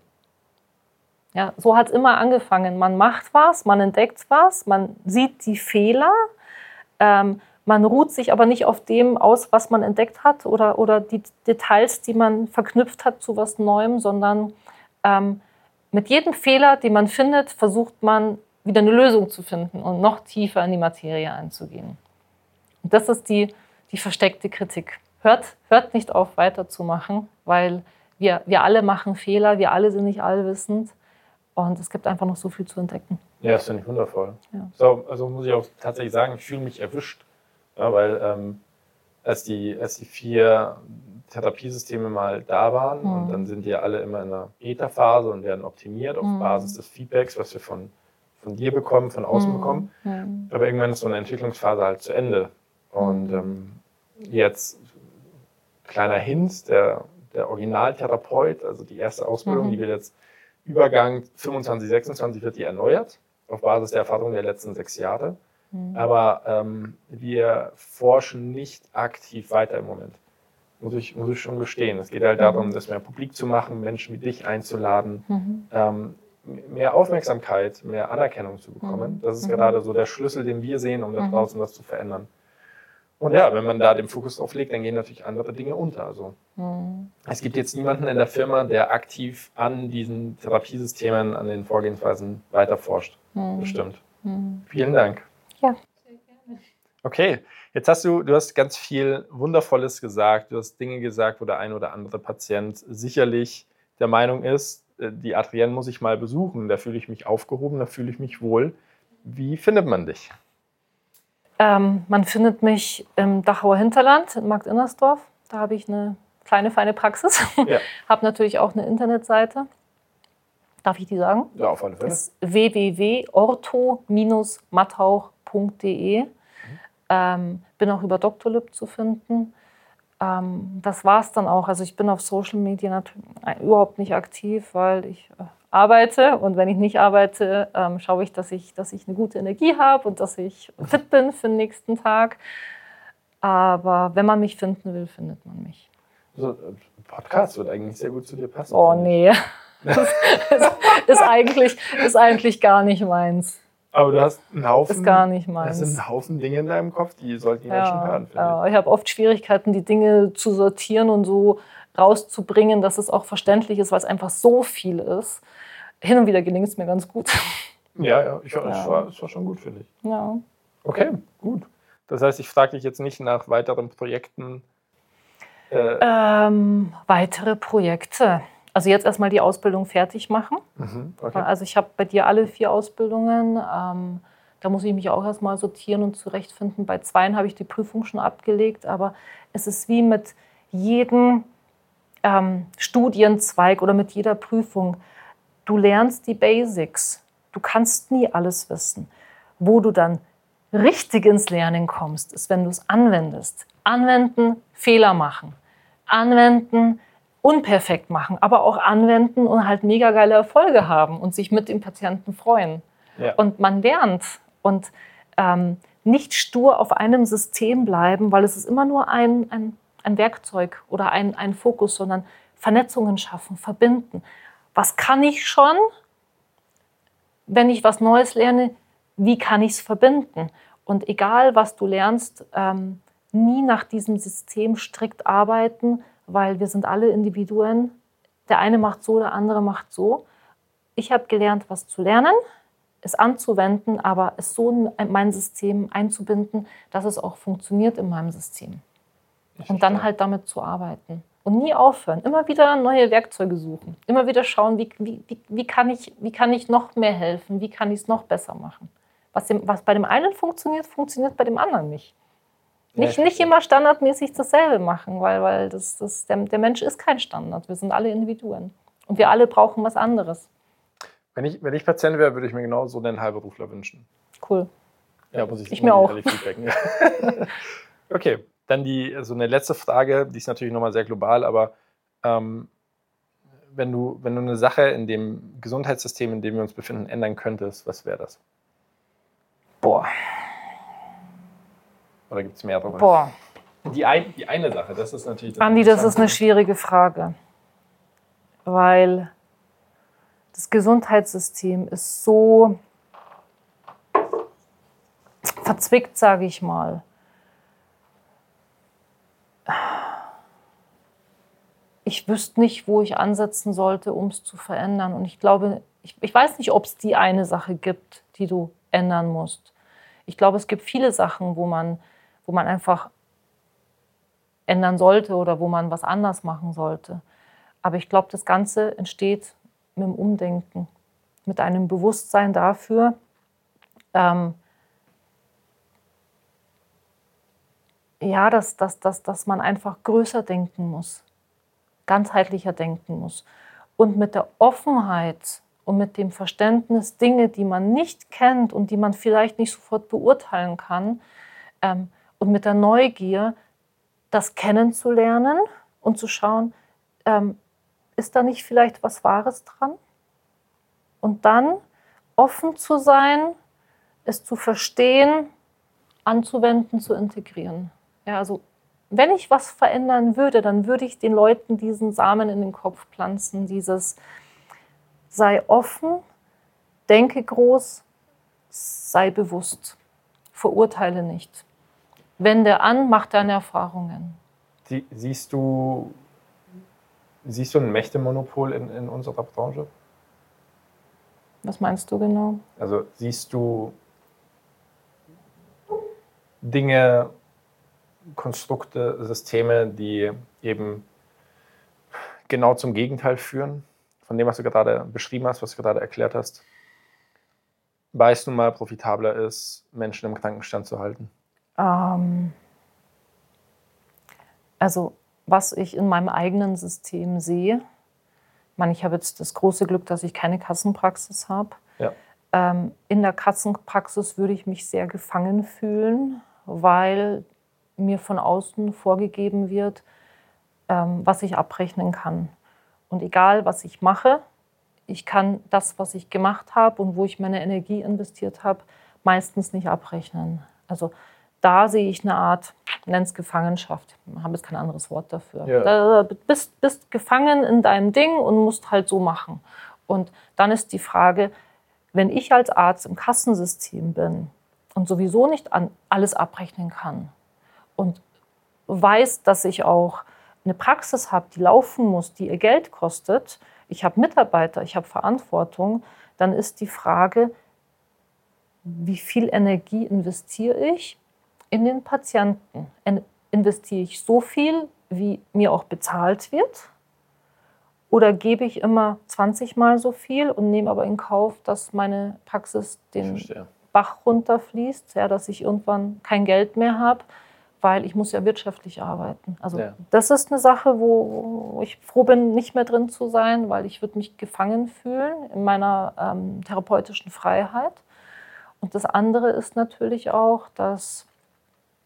Ja, so hat es immer angefangen. Man macht was, man entdeckt was, man sieht die Fehler, ähm, man ruht sich aber nicht auf dem aus, was man entdeckt hat oder, oder die Details, die man verknüpft hat zu was Neuem, sondern ähm, mit jedem Fehler, den man findet, versucht man wieder eine Lösung zu finden und noch tiefer in die Materie einzugehen. Und das ist die, die versteckte Kritik. Hört, hört nicht auf, weiterzumachen, weil wir, wir alle machen Fehler, wir alle sind nicht allwissend und es gibt einfach noch so viel zu entdecken. Ja, das finde ich wundervoll. Ja. So, also muss ich auch tatsächlich sagen, ich fühle mich erwischt, ja, weil ähm, als, die, als die vier Therapiesysteme mal da waren mhm. und dann sind die alle immer in einer Beta-Phase und werden optimiert auf mhm. Basis des Feedbacks, was wir von, von dir bekommen, von außen mhm. bekommen. Mhm. Aber irgendwann ist so eine Entwicklungsphase halt zu Ende. Und ähm, jetzt, kleiner Hint, der, der Originaltherapeut, also die erste Ausbildung, mhm. die wird jetzt Übergang fünfundzwanzig, sechsundzwanzig wird die erneuert, auf Basis der Erfahrung der letzten sechs Jahre. Mhm. Aber ähm, wir forschen nicht aktiv weiter im Moment. Muss ich, muss ich schon gestehen. Es geht halt darum, das mehr publik zu machen, Menschen wie dich einzuladen, mhm. ähm, mehr Aufmerksamkeit, mehr Anerkennung zu bekommen. Mhm. Das ist mhm. gerade so der Schlüssel, den wir sehen, um da draußen mhm. was zu verändern. Und ja, wenn man da den Fokus drauf legt, dann gehen natürlich andere Dinge unter. Also, mhm. es gibt jetzt niemanden in der Firma, der aktiv an diesen Therapiesystemen, an den Vorgehensweisen weiter forscht. Mhm. Bestimmt. Mhm. Vielen Dank. Ja. Sehr gerne. Okay, jetzt hast du, du hast ganz viel Wundervolles gesagt. Du hast Dinge gesagt, wo der ein oder andere Patient sicherlich der Meinung ist, die Adrienne muss ich mal besuchen. Da fühle ich mich aufgehoben, da fühle ich mich wohl. Wie findet man dich? Ähm, man findet mich im Dachauer Hinterland, in Markt-Innersdorf. Da habe ich eine kleine, feine Praxis. Ja. Habe natürlich auch eine Internetseite. Darf ich die sagen? Ja, auf alle Fälle. Das ist w w w punkt ortho Bindestrich mattauch punkt d e. Mhm. Ähm, bin auch über Doktorlib zu finden. Ähm, das war es dann auch. Also ich bin auf Social Media natürlich überhaupt nicht aktiv, weil ich äh, arbeite. Und wenn ich nicht arbeite, ähm, schaue ich, dass ich, dass ich eine gute Energie habe und dass ich fit bin für den nächsten Tag. Aber wenn man mich finden will, findet man mich. So, Podcast wird eigentlich sehr gut zu dir passen. Oh nee, das ist, ist, eigentlich, ist eigentlich gar nicht meins. Aber du hast einen Haufen, ist gar nicht meins. Das sind ein Haufen Dinge in deinem Kopf, die sollten die ja, Menschen hören. Ja, ich habe oft Schwierigkeiten, die Dinge zu sortieren und so rauszubringen, dass es auch verständlich ist, weil es einfach so viel ist. Hin und wieder gelingt es mir ganz gut. Ja, ja, ich, ja. Es, war, es war schon gut, finde ich. Ja. Okay, gut. Das heißt, ich frage dich jetzt nicht nach weiteren Projekten. Äh ähm, weitere Projekte. Also jetzt erstmal die Ausbildung fertig machen. Mhm, okay. Also ich habe bei dir alle vier Ausbildungen. Ähm, da muss ich mich auch erstmal sortieren und zurechtfinden. Bei zweien habe ich die Prüfung schon abgelegt. Aber es ist wie mit jedem ähm, Studienzweig oder mit jeder Prüfung. Du lernst die Basics. Du kannst nie alles wissen. Wo du dann richtig ins Lernen kommst, ist, wenn du es anwendest. Anwenden, Fehler machen. anwenden, unperfekt machen, aber auch anwenden und halt mega geile Erfolge haben und sich mit dem Patienten freuen. Ja. Und man lernt und ähm, nicht stur auf einem System bleiben, weil es ist immer nur ein, ein, ein Werkzeug oder ein, ein Fokus, sondern Vernetzungen schaffen, verbinden. Was kann ich schon, wenn ich was Neues lerne? Wie kann ich es verbinden? Und egal, was du lernst, ähm, nie nach diesem System strikt arbeiten, weil wir sind alle Individuen. Der eine macht so, der andere macht so. Ich habe gelernt, was zu lernen, es anzuwenden, aber es so in mein System einzubinden, dass es auch funktioniert in meinem System. Und dann halt damit zu arbeiten. Und nie aufhören. Immer wieder neue Werkzeuge suchen. Immer wieder schauen, wie, wie, wie, wie, kann, ich, wie kann ich noch mehr helfen? Wie kann ich es noch besser machen? Was, dem, was bei dem einen funktioniert, funktioniert bei dem anderen nicht. Nicht, Ja, nicht immer standardmäßig dasselbe machen, weil, weil das, das, der, der Mensch ist kein Standard. Wir sind alle Individuen. Und wir alle brauchen was anderes. Wenn ich, wenn ich Patient wäre, würde ich mir genau so einen Heilberufler wünschen. Cool. Ja, muss ich, ich muss mir auch. feedbacken. Okay, dann die, so eine letzte Frage, die ist natürlich nochmal sehr global, aber ähm, wenn, du, wenn du eine Sache in dem Gesundheitssystem, in dem wir uns befinden, ändern könntest, was wäre das? Boah. Oder gibt es mehrere? Boah. Die, ein, die eine Sache, das ist natürlich... Das Andi, das ist eine schwierige Frage. Weil das Gesundheitssystem ist so verzwickt, sage ich mal. Ich wüsste nicht, wo ich ansetzen sollte, um es zu verändern. Und ich glaube, ich, ich weiß nicht, ob es die eine Sache gibt, die du ändern musst. Ich glaube, es gibt viele Sachen, wo man, wo man einfach ändern sollte oder wo man was anders machen sollte. Aber ich glaube, das Ganze entsteht mit dem Umdenken, mit einem Bewusstsein dafür, ähm, ja, dass, dass, dass, dass man einfach größer denken muss, ganzheitlicher denken muss. Und mit der Offenheit und mit dem Verständnis, Dinge, die man nicht kennt und die man vielleicht nicht sofort beurteilen kann, ähm, und mit der Neugier, das kennenzulernen und zu schauen, ähm, ist da nicht vielleicht was Wahres dran? Und dann offen zu sein, es zu verstehen, anzuwenden, zu integrieren. Ja, also wenn ich was verändern würde, dann würde ich den Leuten diesen Samen in den Kopf pflanzen, dieses sei offen, denke groß, sei bewusst, verurteile nicht. Wende an, mach deine Erfahrungen. Sie, siehst du, siehst du ein Mächtemonopol in, in unserer Branche? Was meinst du genau? Also siehst du Dinge, Konstrukte, Systeme, die eben genau zum Gegenteil führen, von dem, was du gerade beschrieben hast, was du gerade erklärt hast, weil es nun mal profitabler ist, Menschen im Krankenstand zu halten? Ähm, also was ich in meinem eigenen System sehe, ich meine, ich habe jetzt das große Glück, dass ich keine Kassenpraxis habe. Ja. Ähm, in der Kassenpraxis würde ich mich sehr gefangen fühlen, weil mir von außen vorgegeben wird, ähm, was ich abrechnen kann. Und egal, was ich mache, ich kann das, was ich gemacht habe und wo ich meine Energie investiert habe, meistens nicht abrechnen. Also da sehe ich eine Art, nenn es Gefangenschaft. Ich habe jetzt kein anderes Wort dafür. Ja. Da bist, bist gefangen in deinem Ding und musst halt so machen. Und dann ist die Frage, wenn ich als Arzt im Kassensystem bin und sowieso nicht an alles abrechnen kann und weiß, dass ich auch eine Praxis habe, die laufen muss, die ihr Geld kostet, ich habe Mitarbeiter, ich habe Verantwortung, dann ist die Frage, wie viel Energie investiere ich in den Patienten? Investiere ich so viel, wie mir auch bezahlt wird? Oder gebe ich immer zwanzig Mal so viel und nehme aber in Kauf, dass meine Praxis den Bach runterfließt, ja, dass ich irgendwann kein Geld mehr habe, weil ich muss ja wirtschaftlich arbeiten. Also ja. Das ist eine Sache, wo, wo ich froh bin, nicht mehr drin zu sein, weil ich würde mich gefangen fühlen in meiner ähm, therapeutischen Freiheit. Und das andere ist natürlich auch, dass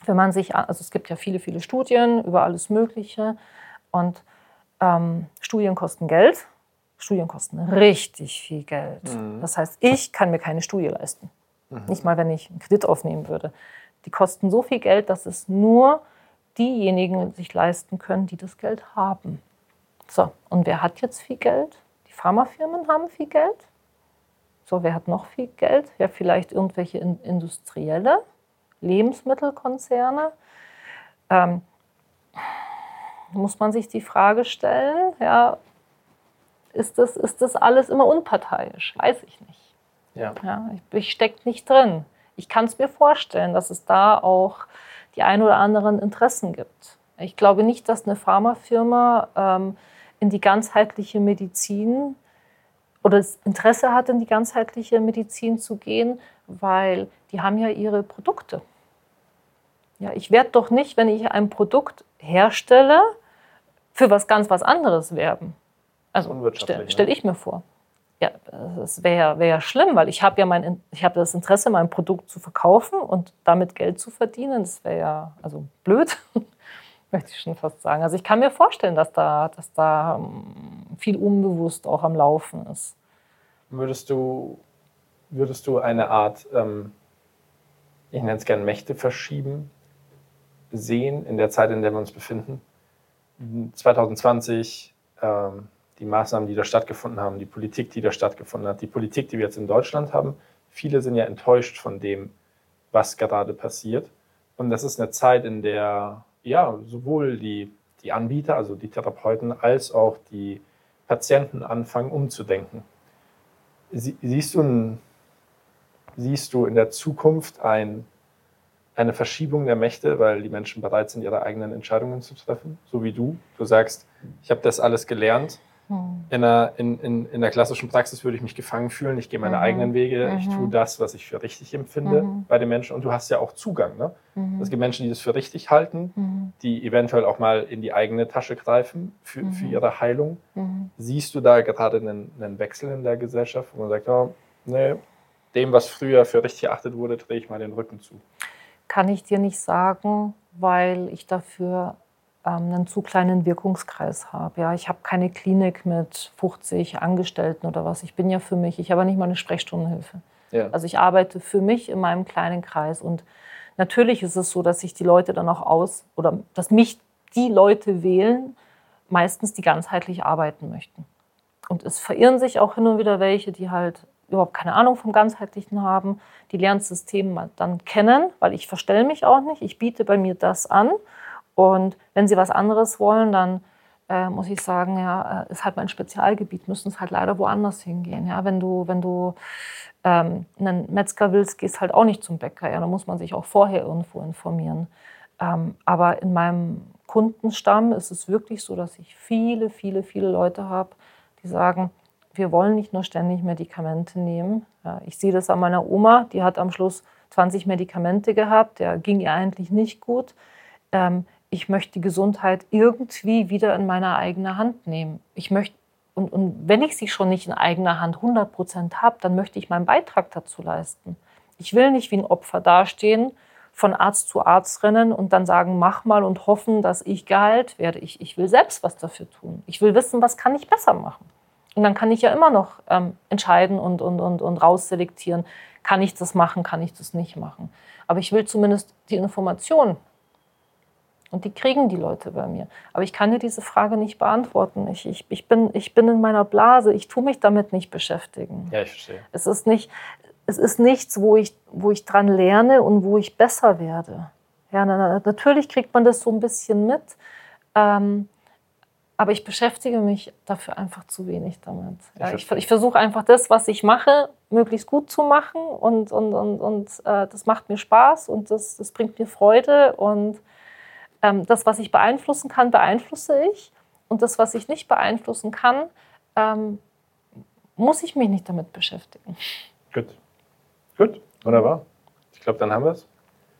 wenn man sich, also es gibt ja viele, viele Studien über alles Mögliche und ähm, Studien kosten Geld. Studien kosten richtig viel Geld. Mhm. Das heißt, ich kann mir keine Studie leisten. Mhm. Nicht mal, wenn ich einen Kredit aufnehmen würde. Die kosten so viel Geld, dass es nur diejenigen sich leisten können, die das Geld haben. So, und wer hat jetzt viel Geld? Die Pharmafirmen haben viel Geld. So, wer hat noch viel Geld? Ja, vielleicht irgendwelche industrielle Lebensmittelkonzerne. Ähm, muss man sich die Frage stellen, ja, ist das, ist das alles immer unparteiisch? Weiß ich nicht. Ja. Ja, ich ich stecke nicht drin. Ich kann es mir vorstellen, dass es da auch die ein oder anderen Interessen gibt. Ich glaube nicht, dass eine Pharmafirma ähm, in die ganzheitliche Medizin oder das Interesse hat, in die ganzheitliche Medizin zu gehen, weil die haben ja ihre Produkte. Ja, ich werde doch nicht, wenn ich ein Produkt herstelle, für was ganz was anderes werben. Also stelle stell ich mir vor. Ja, das wäre wär ja schlimm, weil ich habe ja mein, ich habe das Interesse, mein Produkt zu verkaufen und damit Geld zu verdienen. Das wäre ja also blöd, möchte ich schon fast sagen. Also ich kann mir vorstellen, dass da, dass da viel unbewusst auch am Laufen ist. Würdest du, würdest du eine Art, ähm, ich nenne es gerne Mächte verschieben, sehen in der Zeit, in der wir uns befinden? zwanzig zwanzig, ähm, die Maßnahmen, die da stattgefunden haben, die Politik, die da stattgefunden hat, die Politik, die wir jetzt in Deutschland haben. Viele sind ja enttäuscht von dem, was gerade passiert. Und das ist eine Zeit, in der ja, sowohl die, die Anbieter, also die Therapeuten, als auch die Patienten anfangen umzudenken. Sie, siehst, du ein, siehst du in der Zukunft ein, eine Verschiebung der Mächte, weil die Menschen bereit sind, ihre eigenen Entscheidungen zu treffen, so wie du? Du sagst, ich habe das alles gelernt. In der, in, in, in der klassischen Praxis würde ich mich gefangen fühlen, ich gehe meine mhm. eigenen Wege, mhm. ich tue das, was ich für richtig empfinde mhm. bei den Menschen. Und du hast ja auch Zugang. Ne? Mhm. Es gibt Menschen, die das für richtig halten, mhm. die eventuell auch mal in die eigene Tasche greifen für, mhm. für ihre Heilung. Mhm. Siehst du da gerade einen, einen Wechsel in der Gesellschaft, wo man sagt, oh, nee, dem, was früher für richtig erachtet wurde, drehe ich mal den Rücken zu? Kann ich dir nicht sagen, weil ich dafür einen zu kleinen Wirkungskreis habe. Ja, ich habe keine Klinik mit fünfzig Angestellten oder was. Ich bin ja für mich. Ich habe nicht mal eine Sprechstundenhilfe. Ja. Also ich arbeite für mich in meinem kleinen Kreis. Und natürlich ist es so, dass sich die Leute dann auch aus oder dass mich die Leute wählen, meistens die ganzheitlich arbeiten möchten. Und es verirren sich auch hin und wieder welche, die halt überhaupt keine Ahnung vom Ganzheitlichen haben. Die lernen das System dann kennen, weil ich verstelle mich auch nicht. Ich biete bei mir das an. Und wenn sie was anderes wollen, dann äh, muss ich sagen, ja, ist halt mein Spezialgebiet, müssen es halt leider woanders hingehen. Ja, wenn du, wenn du ähm, einen Metzger willst, gehst halt auch nicht zum Bäcker. Ja, da muss man sich auch vorher irgendwo informieren. Ähm, aber in meinem Kundenstamm ist es wirklich so, dass ich viele, viele, viele Leute habe, die sagen, wir wollen nicht nur ständig Medikamente nehmen. Ja, ich sehe das an meiner Oma, die hat am Schluss zwanzig Medikamente gehabt, der ging ihr eigentlich nicht gut. Ähm, Ich möchte die Gesundheit irgendwie wieder in meine eigene Hand nehmen. Ich möchte, und, und wenn ich sie schon nicht in eigener Hand hundert Prozent habe, dann möchte ich meinen Beitrag dazu leisten. Ich will nicht wie ein Opfer dastehen, von Arzt zu Arzt rennen und dann sagen, mach mal und hoffen, dass ich geheilt werde. Ich, ich will selbst was dafür tun. Ich will wissen, was kann ich besser machen. Und dann kann ich ja immer noch ähm, entscheiden und, und, und, und rausselektieren, kann ich das machen, kann ich das nicht machen. Aber ich will zumindest die Information. Und die kriegen die Leute bei mir. Aber ich kann dir diese Frage nicht beantworten. Ich, ich, ich, bin, ich bin in meiner Blase. Ich tue mich damit nicht beschäftigen. Ja, ich verstehe. Es ist, nicht, es ist nichts, wo ich, wo ich dran lerne und wo ich besser werde. Ja, na, natürlich kriegt man das so ein bisschen mit. Ähm, aber ich beschäftige mich dafür einfach zu wenig damit. Ja, ich ich versuche einfach das, was ich mache, möglichst gut zu machen. Und, und, und, und äh, das macht mir Spaß und das, das bringt mir Freude. Und das, was ich beeinflussen kann, beeinflusse ich. Und das, was ich nicht beeinflussen kann, ähm, muss ich mich nicht damit beschäftigen. Gut. Gut, wunderbar. Ich glaube, dann haben wir es.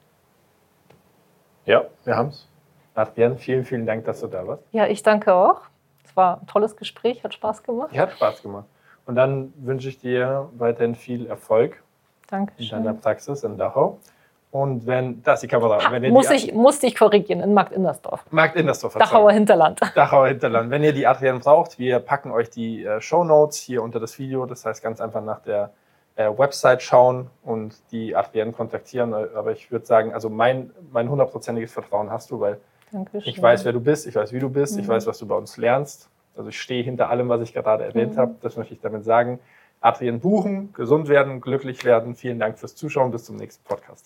Ja, wir haben es. Adrienne, vielen, vielen Dank, dass du da warst. Ja, ich danke auch. Es war ein tolles Gespräch, hat Spaß gemacht. Ja, hat Spaß gemacht. Und dann wünsche ich dir weiterhin viel Erfolg Dankeschön. in deiner Praxis in Dachau. Und wenn, da ist die Kamera. Ha, wenn ihr muss, die, ich, musste ich korrigieren, in Markt Indersdorf. Markt Indersdorf. Dachauer Hinterland. Dachauer Hinterland. Wenn ihr die Adrienne braucht, wir packen euch die äh, Shownotes hier unter das Video. Das heißt, ganz einfach nach der äh, Website schauen und die Adrienne kontaktieren. Aber ich würde sagen, also mein, mein hundertprozentiges Vertrauen hast du, weil Dankeschön. Ich weiß, wer du bist, ich weiß, wie du bist, mhm. ich weiß, was du bei uns lernst. Also ich stehe hinter allem, was ich gerade erwähnt mhm. habe. Das möchte ich damit sagen. Adrienne buchen, gesund werden, glücklich werden. Vielen Dank fürs Zuschauen. Bis zum nächsten Podcast.